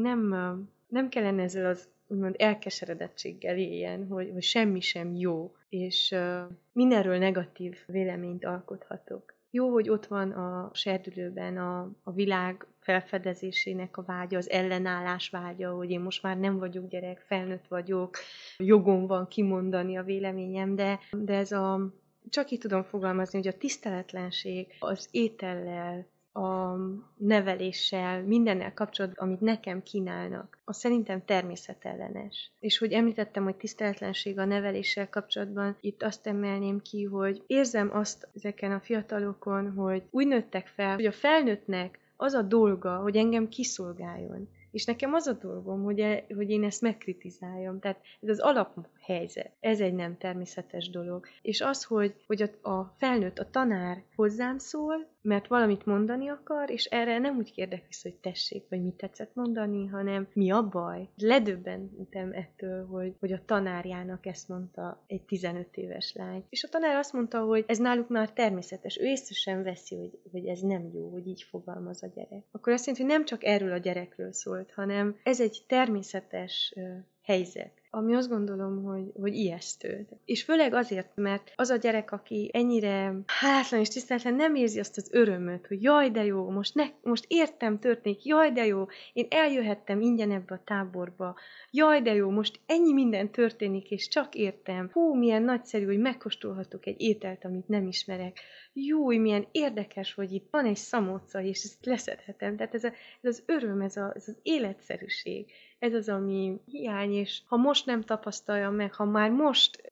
nem kellene ezzel az úgymond elkeseredettséggel éljen, hogy semmi sem jó, és mindenről negatív véleményt alkothatok. Jó, hogy ott van a serdülőben a világ felfedezésének a vágya, az ellenállás vágya, hogy én most már nem vagyok gyerek, felnőtt vagyok, jogom van kimondani a véleményem, de ez csak így tudom fogalmazni, hogy a tiszteletlenség az étellel, a neveléssel, mindennel kapcsolatban, amit nekem kínálnak, az szerintem természetellenes. És hogy említettem, hogy tiszteletlenség a neveléssel kapcsolatban, itt azt emelném ki, hogy érzem azt ezeken a fiatalokon, hogy úgy nőttek fel, hogy a felnőttnek az a dolga, hogy engem kiszolgáljon. És nekem az a dolgom, hogy én ezt megkritizáljam. Tehát ez az alaphelyzet. Ez egy nem természetes dolog. És az, hogy a felnőtt, a tanár hozzám szól, mert valamit mondani akar, és erre nem úgy kérdek vissza, hogy tessék, vagy mit tetszett mondani, hanem mi a baj. Ledöbbentem ettől, hogy a tanárjának ezt mondta egy 15 éves lány. És a tanár azt mondta, hogy ez náluk már természetes. Ő észre sem veszi, hogy ez nem jó, hogy így fogalmaz a gyerek. Akkor azt jelenti, hogy nem csak erről a gyerekről szólt, hanem ez egy természetes helyzet, ami azt gondolom, hogy ijesztő. És főleg azért, mert az a gyerek, aki ennyire hálátlan és tiszteletlen, nem érzi azt az örömöt, hogy jaj, de jó, most értem, történik, jaj, de jó, én eljöhettem ingyen ebbe a táborba, jaj, de jó, most ennyi minden történik, és csak értem. Hú, milyen nagyszerű, hogy megkóstolhatok egy ételt, amit nem ismerek. Júj, milyen érdekes, hogy itt van egy szamóca, és ezt leszedhetem. Tehát ez az öröm, ez az életszerűség. Ez az, ami hiány, és ha most nem tapasztalja meg, ha már most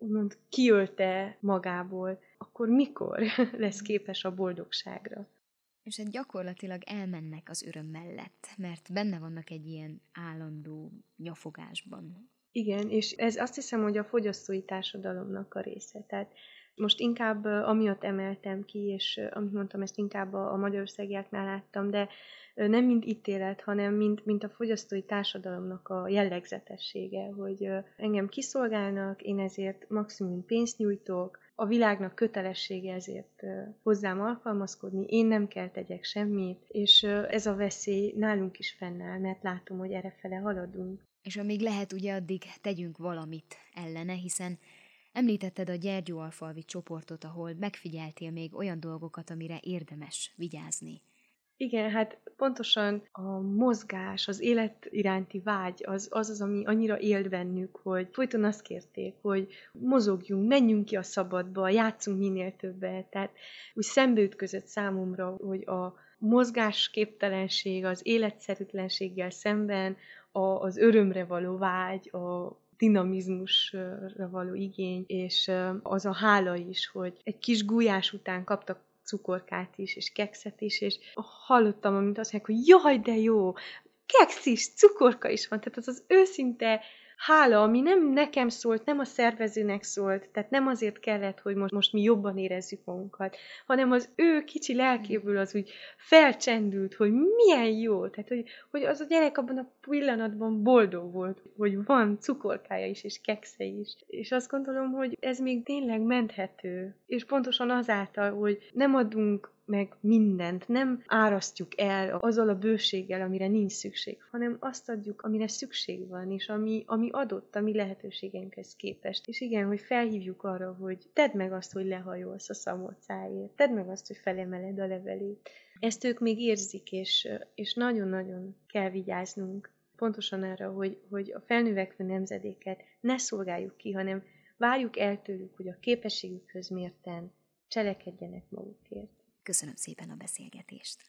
kiölte magából, akkor mikor lesz képes a boldogságra? És hát gyakorlatilag elmennek az öröm mellett, mert benne vannak egy ilyen állandó nyafogásban. Igen, és ez azt hiszem, hogy a fogyasztói társadalomnak a része. Tehát most inkább amiatt emeltem ki, és amit mondtam, ezt inkább a magyarországiaknál láttam, de nem mint ítélet, hanem mint a fogyasztói társadalomnak a jellegzetessége, hogy engem kiszolgálnak, én ezért maximum pénzt nyújtok, a világnak kötelessége ezért hozzám alkalmazkodni, én nem kell tegyek semmit, és ez a veszély nálunk is fennáll, mert látom, hogy errefele haladunk. És amíg lehet, ugye addig tegyünk valamit ellene, hiszen említetted a Gyergyóalfalvi csoportot, ahol megfigyeltél még olyan dolgokat, amire érdemes vigyázni. Igen, hát pontosan a mozgás, az élet iránti vágy az, ami annyira élt bennük, hogy folyton azt kérték, hogy mozogjunk, menjünk ki a szabadba, játszunk minél többet. Tehát úgy szembeütközött számomra, hogy a mozgásképtelenség, az életszerűtlenséggel szemben az örömre való vágy, a dinamizmusra való igény, és az a hála is, hogy egy kis gulyás után kaptak cukorkát is, és kekszet is, és hallottam, amint azt mondják, hogy jaj, de jó, keksz is, cukorka is van, tehát az őszinte hála, ami nem nekem szólt, nem a szervezőnek szólt, tehát nem azért kellett, hogy most mi jobban érezzük magunkat, hanem az ő kicsi lelkéből az úgy felcsendült, hogy milyen jó, tehát hogy az a gyerek abban a pillanatban boldog volt, hogy van cukorkája is, és keksze is. És azt gondolom, hogy ez még tényleg menthető. És pontosan azáltal, hogy nem adunk meg mindent, nem árasztjuk el azzal a bőséggel, amire nincs szükség, hanem azt adjuk, amire szükség van, és ami adott, ami lehetőségeinkhez képest. És igen, hogy felhívjuk arra, hogy tedd meg azt, hogy lehajolsz a szamócáért, tedd meg azt, hogy felemeled a levelét. Ezt ők még érzik, és nagyon-nagyon kell vigyáznunk pontosan arra, hogy a felnövekvő nemzedéket ne szolgáljuk ki, hanem várjuk el tőlük, hogy a képességükhöz mérten cselekedjenek magukért. Köszönöm szépen a beszélgetést!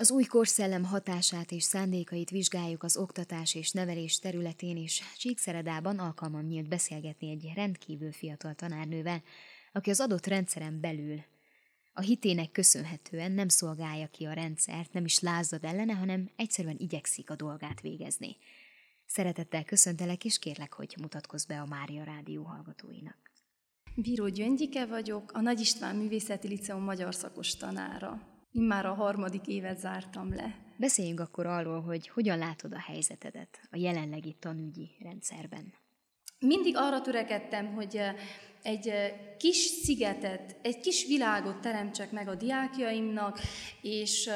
Az új korszellem hatását és szándékait vizsgáljuk az oktatás és nevelés területén, és Csíkszeredában alkalmam nyílt beszélgetni egy rendkívül fiatal tanárnővel, aki az adott rendszeren belül a hitének köszönhetően nem szolgálja ki a rendszert, nem is lázad ellene, hanem egyszerűen igyekszik a dolgát végezni. Szeretettel köszöntelek, és kérlek, hogy mutatkozz be a Mária Rádió hallgatóinak. Bíró Gyöngyike vagyok, a Nagy István Művészeti Liceum magyar szakos tanára. Immár a 3. évet zártam le. Beszéljünk akkor arról, hogy hogyan látod a helyzetedet a jelenlegi tanügyi rendszerben. Mindig arra törekedtem, hogy egy kis szigetet, egy kis világot teremtsek meg a diákjaimnak, és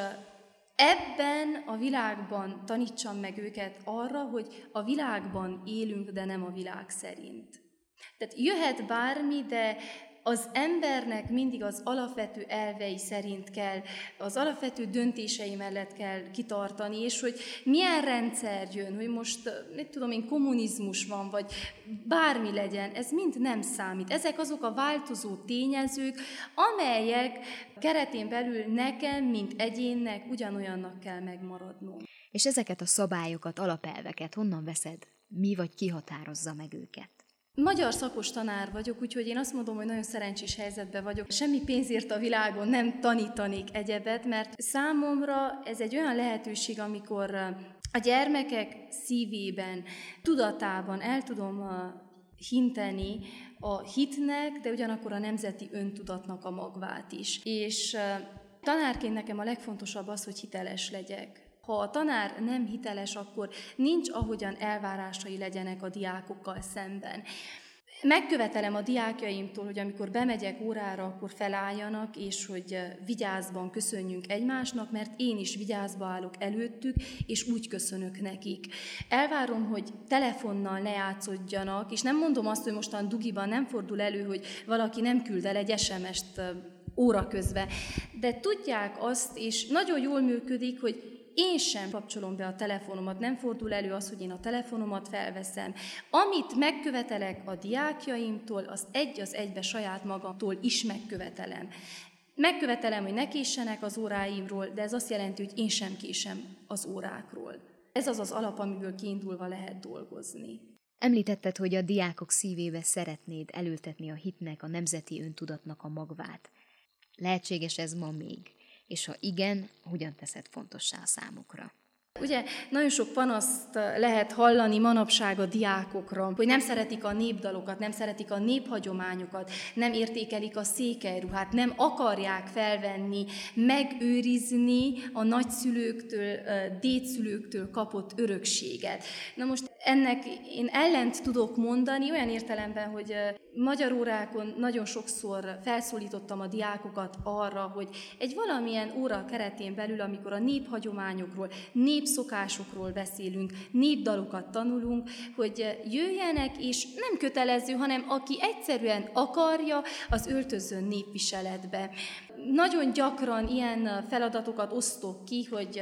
ebben a világban tanítsam meg őket arra, hogy a világban élünk, de nem a világ szerint. Tehát jöhet bármi, de az embernek mindig az alapvető elvei szerint kell, az alapvető döntései mellett kell kitartani, és hogy milyen rendszer jön, hogy most, kommunizmus van, vagy bármi legyen, ez mind nem számít. Ezek azok a változó tényezők, amelyek keretén belül nekem, mint egyénnek ugyanolyannak kell megmaradnom. És ezeket a szabályokat, alapelveket honnan veszed? Mi vagy ki határozza meg őket? Magyar szakos tanár vagyok, úgyhogy én azt mondom, hogy nagyon szerencsés helyzetben vagyok. Semmi pénzért a világon nem tanítanék egyebet, mert számomra ez egy olyan lehetőség, amikor a gyermekek szívében, tudatában el tudom hinteni a hitnek, de ugyanakkor a nemzeti öntudatnak a magvát is. És tanárként nekem a legfontosabb az, hogy hiteles legyek. Ha a tanár nem hiteles, akkor nincs ahogyan elvárásai legyenek a diákokkal szemben. Megkövetelem a diákjaimtól, hogy amikor bemegyek órára, akkor felálljanak, és hogy vigyázban köszönjünk egymásnak, mert én is vigyázba állok előttük, és úgy köszönök nekik. Elvárom, hogy telefonnal ne játszodjanak, és nem mondom azt, hogy mostan dugiban nem fordul elő, hogy valaki nem küld el egy SMS-t óra közben. De tudják azt, és nagyon jól működik, hogy én sem kapcsolom be a telefonomat, nem fordul elő az, hogy én a telefonomat felveszem. Amit megkövetelek a diákjaimtól, az egy az egybe saját magamtól is megkövetelem. Megkövetelem, hogy ne késsenek az óráimról, de ez azt jelenti, hogy én sem késem az órákról. Ez az az alap, amiből kiindulva lehet dolgozni. Említetted, hogy a diákok szívébe szeretnéd elültetni a hitnek, a nemzeti öntudatnak a magvát. Lehetséges ez ma még? És ha igen, hogyan teszed fontossá a számukra? Ugye nagyon sok panaszt lehet hallani manapság a diákokra, hogy nem szeretik a népdalokat, nem szeretik a néphagyományokat, nem értékelik a székelyruhát, nem akarják felvenni, megőrizni a nagyszülőktől, dédszülőktől kapott örökséget. Na most ennek én ellent tudok mondani olyan értelemben, hogy magyar órákon nagyon sokszor felszólítottam a diákokat arra, hogy egy valamilyen óra keretén belül, amikor a néphagyományokról, népszokásokról beszélünk, népdalokat tanulunk, hogy jöjjenek, és nem kötelező, hanem aki egyszerűen akarja, az öltözön népviseletbe. Nagyon gyakran ilyen feladatokat osztok ki, hogy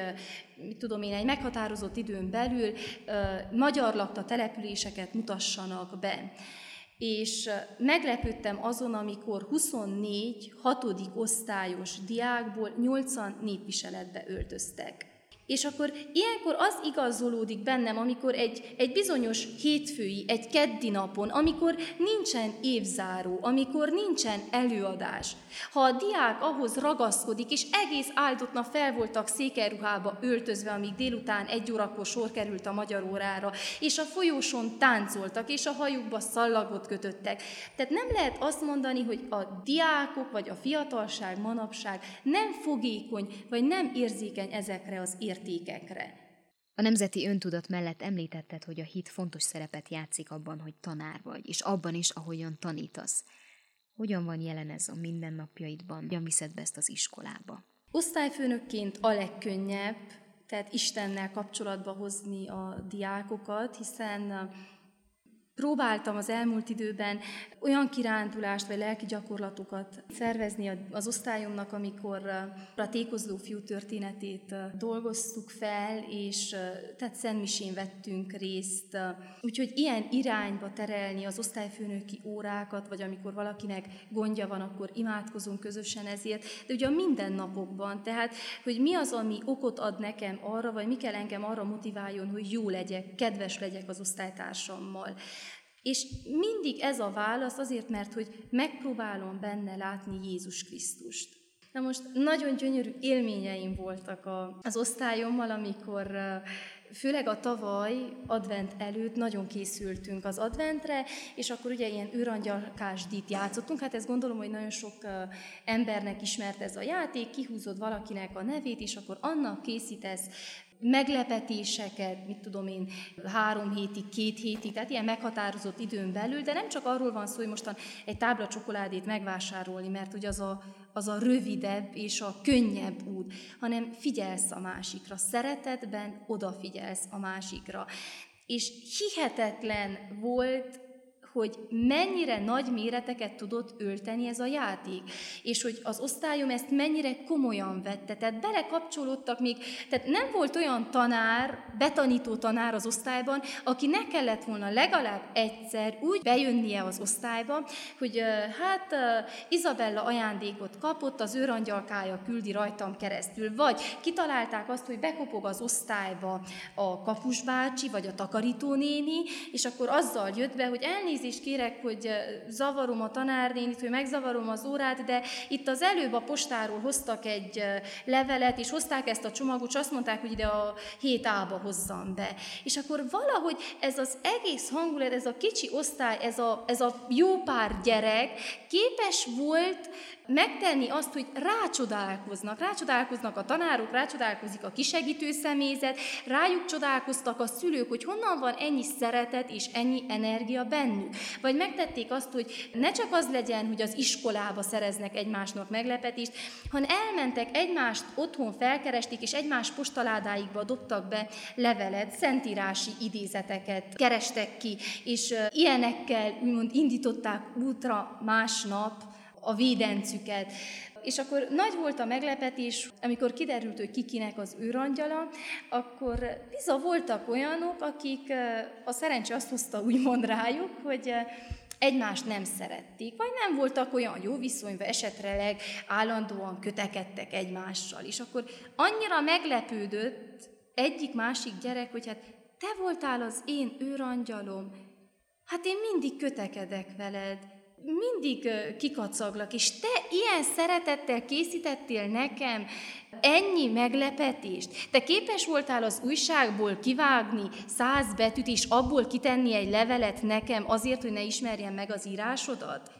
egy meghatározott időn belül magyar lakta településeket mutassanak be. És meglepődtem azon, amikor 24 6. osztályos diákból 8-an népviseletbe öltöztek. És akkor ilyenkor az igazolódik bennem, amikor egy bizonyos hétfői, egy keddi napon, amikor nincsen évzáró, amikor nincsen előadás. Ha a diák ahhoz ragaszkodik, és egész áldott nap fel voltak székelyruhába öltözve, amíg délután 1 órakor sor került a magyar órára, és a folyóson táncoltak, és a hajukba szallagot kötöttek. Tehát nem lehet azt mondani, hogy a diákok vagy a fiatalság manapság nem fogékony, vagy nem érzékeny ezekre az értékekre. A nemzeti öntudat mellett említetted, hogy a hit fontos szerepet játszik abban, hogy tanár vagy, és abban is, ahogyan tanítasz. Hogyan van jelen ez a mindennapjaidban? Hogyan viszed be ezt az iskolába? Osztályfőnökként a legkönnyebb, tehát Istennel kapcsolatba hozni a diákokat, hiszen Próbáltam az elmúlt időben olyan kirándulást vagy lelki gyakorlatokat szervezni az osztályomnak, amikor a tékozló fiú történetét dolgoztuk fel, és tehát szentmisén vettünk részt. Úgyhogy ilyen irányba terelni az osztályfőnöki órákat, vagy amikor valakinek gondja van, akkor imádkozunk közösen ezért, de ugye a mindennapokban, tehát hogy mi az, ami okot ad nekem arra, vagy mi kell engem arra motiváljon, hogy jó legyek, kedves legyek az osztálytársammal. És mindig ez a válasz azért, mert hogy megpróbálom benne látni Jézus Krisztust. Na most nagyon gyönyörű élményeim voltak az osztályommal, amikor főleg a tavaly advent előtt nagyon készültünk az adventre, és akkor ugye ilyen őrangyalkásdíjt játszottunk. Hát ezt gondolom, hogy nagyon sok embernek ismert ez a játék, kihúzod valakinek a nevét, és akkor annak készítesz meglepetéseket, mit tudom én, 3 hétig, 2 hétig, tehát ilyen meghatározott időn belül, de nem csak arról van szó, hogy mostan egy tábla csokoládét megvásárolni, mert ugye az a rövidebb és a könnyebb út, hanem figyelsz a másikra, szeretetben odafigyelsz a másikra. És hihetetlen volt, hogy mennyire nagy méreteket tudott ölteni ez a játék, és hogy az osztályom ezt mennyire komolyan vette, tehát belekapcsolódtak még, tehát nem volt olyan tanár, betanító tanár az osztályban, aki ne kellett volna legalább egyszer úgy bejönnie az osztályba, hogy hát Izabella ajándékot kapott, az őrangyalkája küldi rajtam keresztül, vagy kitalálták azt, hogy bekopog az osztályba a kapusbácsi, vagy a takarítónéni, és akkor azzal jött be, hogy elnézést kérek, hogy zavarom a tanárnénit, hogy megzavarom az órát, de itt az előbb a postáról hoztak egy levelet, és hozták ezt a csomagot, és azt mondták, hogy ide a 7A-ba hozzam be. És akkor valahogy ez az egész hangulat, ez a kicsi osztály, ez a jó pár gyerek képes volt megtenni azt, hogy rácsodálkoznak a tanárok, rácsodálkozik a kisegítő személyzet, rájuk csodálkoztak a szülők, hogy honnan van ennyi szeretet és ennyi energia bennük. Vagy megtették azt, hogy ne csak az legyen, hogy az iskolába szereznek egymásnak meglepetést, hanem elmentek egymást otthon felkeresték, és egymás postaládáikba dobtak be levelet, szentírási idézeteket kerestek ki, és ilyenekkel úgymond indították útra másnap a védencüket. És akkor nagy volt a meglepetés, amikor kiderült, hogy kikinek az őrangyala, akkor bizony voltak olyanok, akik a szerencse azt hozta úgymond rájuk, hogy egymást nem szerették, vagy nem voltak olyan jó viszonyban, esetleg állandóan kötekedtek egymással. És akkor annyira meglepődött egyik-másik gyerek, hogy hát te voltál az én őrangyalom, hát én mindig kötekedek veled, mindig kikacaglak, és te ilyen szeretettel készítettél nekem ennyi meglepetést. Te képes voltál az újságból kivágni 100 betűt, és abból kitenni egy levelet nekem azért, hogy ne ismerjem meg az írásodat?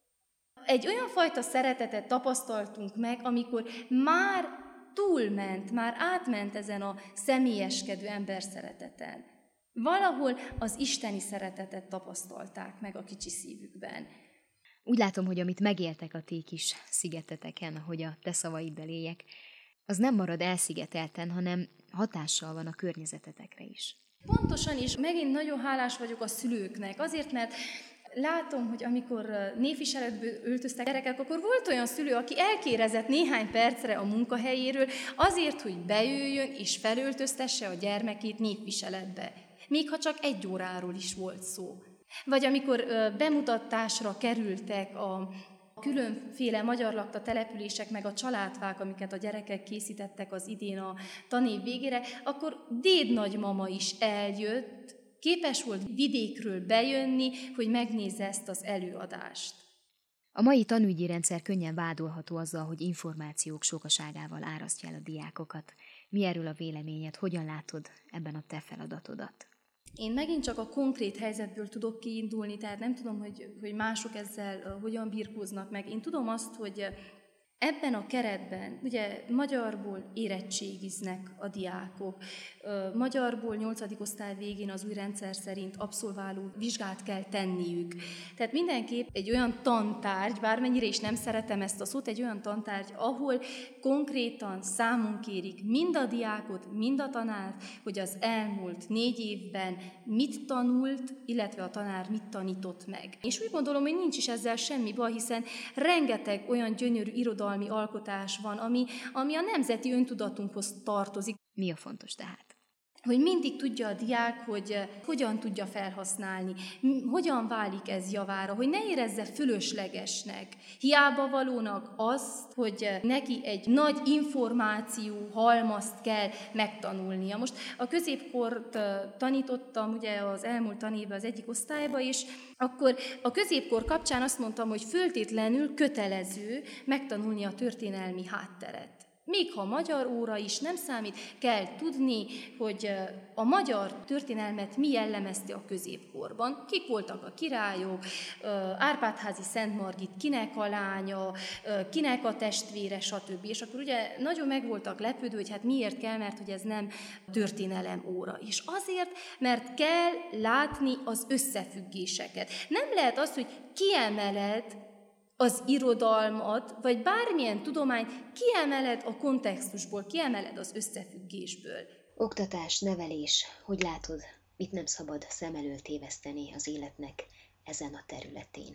Egy olyan fajta szeretetet tapasztaltunk meg, amikor már túlment, már átment ezen a személyeskedő emberszereteten. Valahol az isteni szeretetet tapasztalták meg a kicsi szívükben. Úgy látom, hogy amit megéltek a ti kis szigeteteken, hogy a te szavaiddal éljek, az nem marad elszigetelten, hanem hatással van a környezetetekre is. Pontosan, és megint nagyon hálás vagyok a szülőknek, azért, mert látom, hogy amikor névviseletből öltöztek gyerekek, akkor volt olyan szülő, aki elkérezett néhány percre a munkahelyéről azért, hogy bejöjjön és felöltöztesse a gyermekét névviseletbe. Még ha csak 1 óráról is volt szó. Vagy amikor bemutatásra kerültek a különféle magyar lakta települések, meg a családfák, amiket a gyerekek készítettek az idén a tanév végére, akkor dédnagymama is eljött, képes volt vidékről bejönni, hogy megnézze ezt az előadást. A mai tanügyi rendszer könnyen vádolható azzal, hogy információk sokaságával árasztja el a diákokat. Mi erről a véleményed? Hogyan látod ebben a te feladatodat? Én megint csak a konkrét helyzetből tudok kiindulni, tehát nem tudom, hogy mások ezzel hogyan birkóznak meg. Én tudom azt, hogy Ebben a keretben, ugye magyarból érettségiznek a diákok, magyarból 8. osztály végén az új rendszer szerint abszolváló vizsgát kell tenniük. Tehát mindenképp egy olyan tantárgy, bármennyire is nem szeretem ezt a szót, egy olyan tantárgy, ahol konkrétan számon kérik mind a diákot, mind a tanárt, hogy az elmúlt 4 évben mit tanult, illetve a tanár mit tanított meg. És úgy gondolom, hogy nincs is ezzel semmi baj, hiszen rengeteg olyan gyönyörű irodalmi alkotás van, ami a nemzeti öntudatunkhoz tartozik. Mi a fontos tehát? Hogy mindig tudja a diák, hogy hogyan tudja felhasználni, hogyan válik ez javára, hogy ne érezze fölöslegesnek, hiába valónak azt, hogy neki egy nagy információ halmazt kell megtanulnia. Most a középkort tanítottam ugye az elmúlt tanévben az egyik osztályba, és akkor a középkor kapcsán azt mondtam, hogy föltétlenül kötelező megtanulni a történelmi hátteret. Még ha magyar óra is nem számít, kell tudni, hogy a magyar történelmet mi jellemezte a középkorban. Kik voltak a királyok, Árpád-házi Szent Margit kinek a lánya, kinek a testvére, stb. És akkor ugye nagyon meg voltak lepődő, hogy hát miért kell, mert hogy ez nem történelem óra. És azért, mert kell látni az összefüggéseket. Nem lehet az, hogy kiemeled az irodalmat, vagy bármilyen tudományt kiemeled a kontextusból, kiemeled az összefüggésből. Oktatás, nevelés, hogy látod, mit nem szabad szem elől téveszteni az életnek ezen a területén?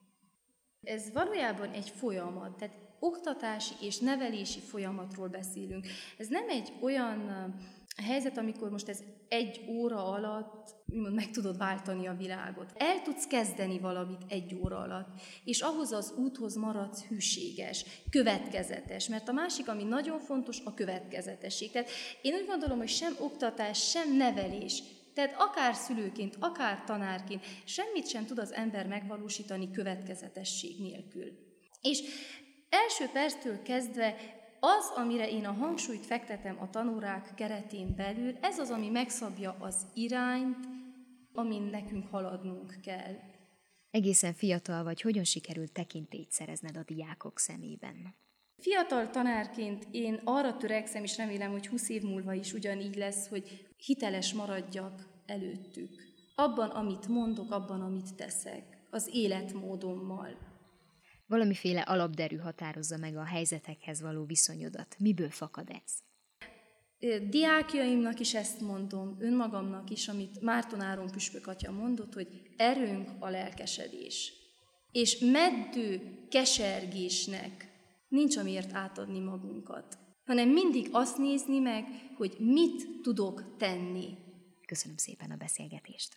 Ez valójában egy folyamat, tehát oktatási és nevelési folyamatról beszélünk. Ez nem egy olyan helyzet, amikor most ez 1 óra alatt meg tudod váltani a világot. El tudsz kezdeni valamit 1 óra alatt, és ahhoz az úthoz maradsz hűséges, következetes, mert a másik, ami nagyon fontos, a következetesség. Tehát én úgy gondolom, hogy sem oktatás, sem nevelés, tehát akár szülőként, akár tanárként semmit sem tud az ember megvalósítani következetesség nélkül. És első perctől kezdve az, amire én a hangsúlyt fektetem a tanórák keretén belül, ez az, ami megszabja az irányt, amin nekünk haladnunk kell. Egészen fiatal vagy, hogyan sikerült tekintélyt szerezned a diákok szemében? Fiatal tanárként én arra törekszem, és remélem, hogy 20 év múlva is ugyanígy lesz, hogy hiteles maradjak előttük. Abban, amit mondok, abban, amit teszek, az életmódommal. Valamiféle alapderű határozza meg a helyzetekhez való viszonyodat. Miből fakad ez? Diákjaimnak is ezt mondom, önmagamnak is, amit Márton Áron püspök atya mondott, hogy erőnk a lelkesedés. És meddő kesergésnek nincs amiért átadni magunkat, hanem mindig azt nézni meg, hogy mit tudok tenni. Köszönöm szépen a beszélgetést.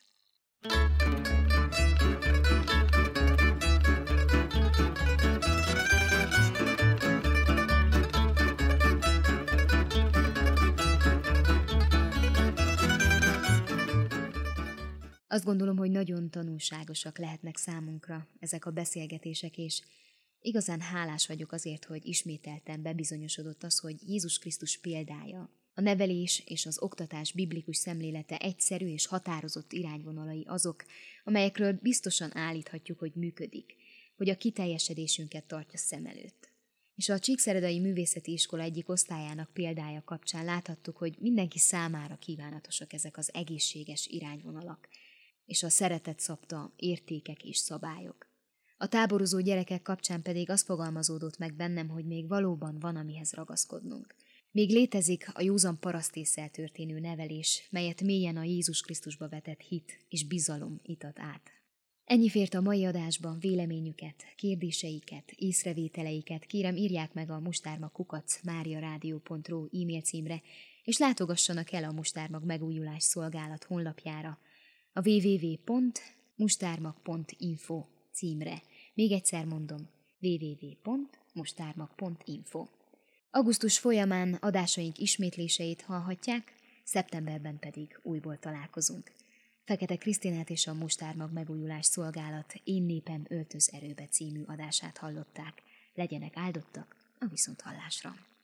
Azt gondolom, hogy nagyon tanulságosak lehetnek számunkra ezek a beszélgetések, és igazán hálás vagyok azért, hogy ismételten bebizonyosodott az, hogy Jézus Krisztus példája, a nevelés és az oktatás biblikus szemlélete egyszerű és határozott irányvonalai azok, amelyekről biztosan állíthatjuk, hogy működik, hogy a kiteljesedésünket tartja szem előtt. És a Csíkszeredai Művészeti Iskola egyik osztályának példája kapcsán láthattuk, hogy mindenki számára kívánatosak ezek az egészséges irányvonalak, és a szeretet szabta értékek és szabályok. A táborozó gyerekek kapcsán pedig az fogalmazódott meg bennem, hogy még valóban van, amihez ragaszkodnunk. Még létezik a józan parasztésszel történő nevelés, melyet mélyen a Jézus Krisztusba vetett hit és bizalom itat át. Ennyi fért a mai adásban. Véleményüket, kérdéseiket, észrevételeiket kérem írják meg a mustármag@mariaradio.ru e-mail címre, és látogassanak el a Mustármag megújulás szolgálat honlapjára, a www.mustármag.info címre. Még egyszer mondom, www.mustármag.info. Augusztus folyamán adásaink ismétléseit hallhatják, szeptemberben pedig újból találkozunk. Fekete Krisztinát és a Mustármag megújulás szolgálat Én népem öltöz erőbe című adását hallották. Legyenek áldottak a viszonthallásra!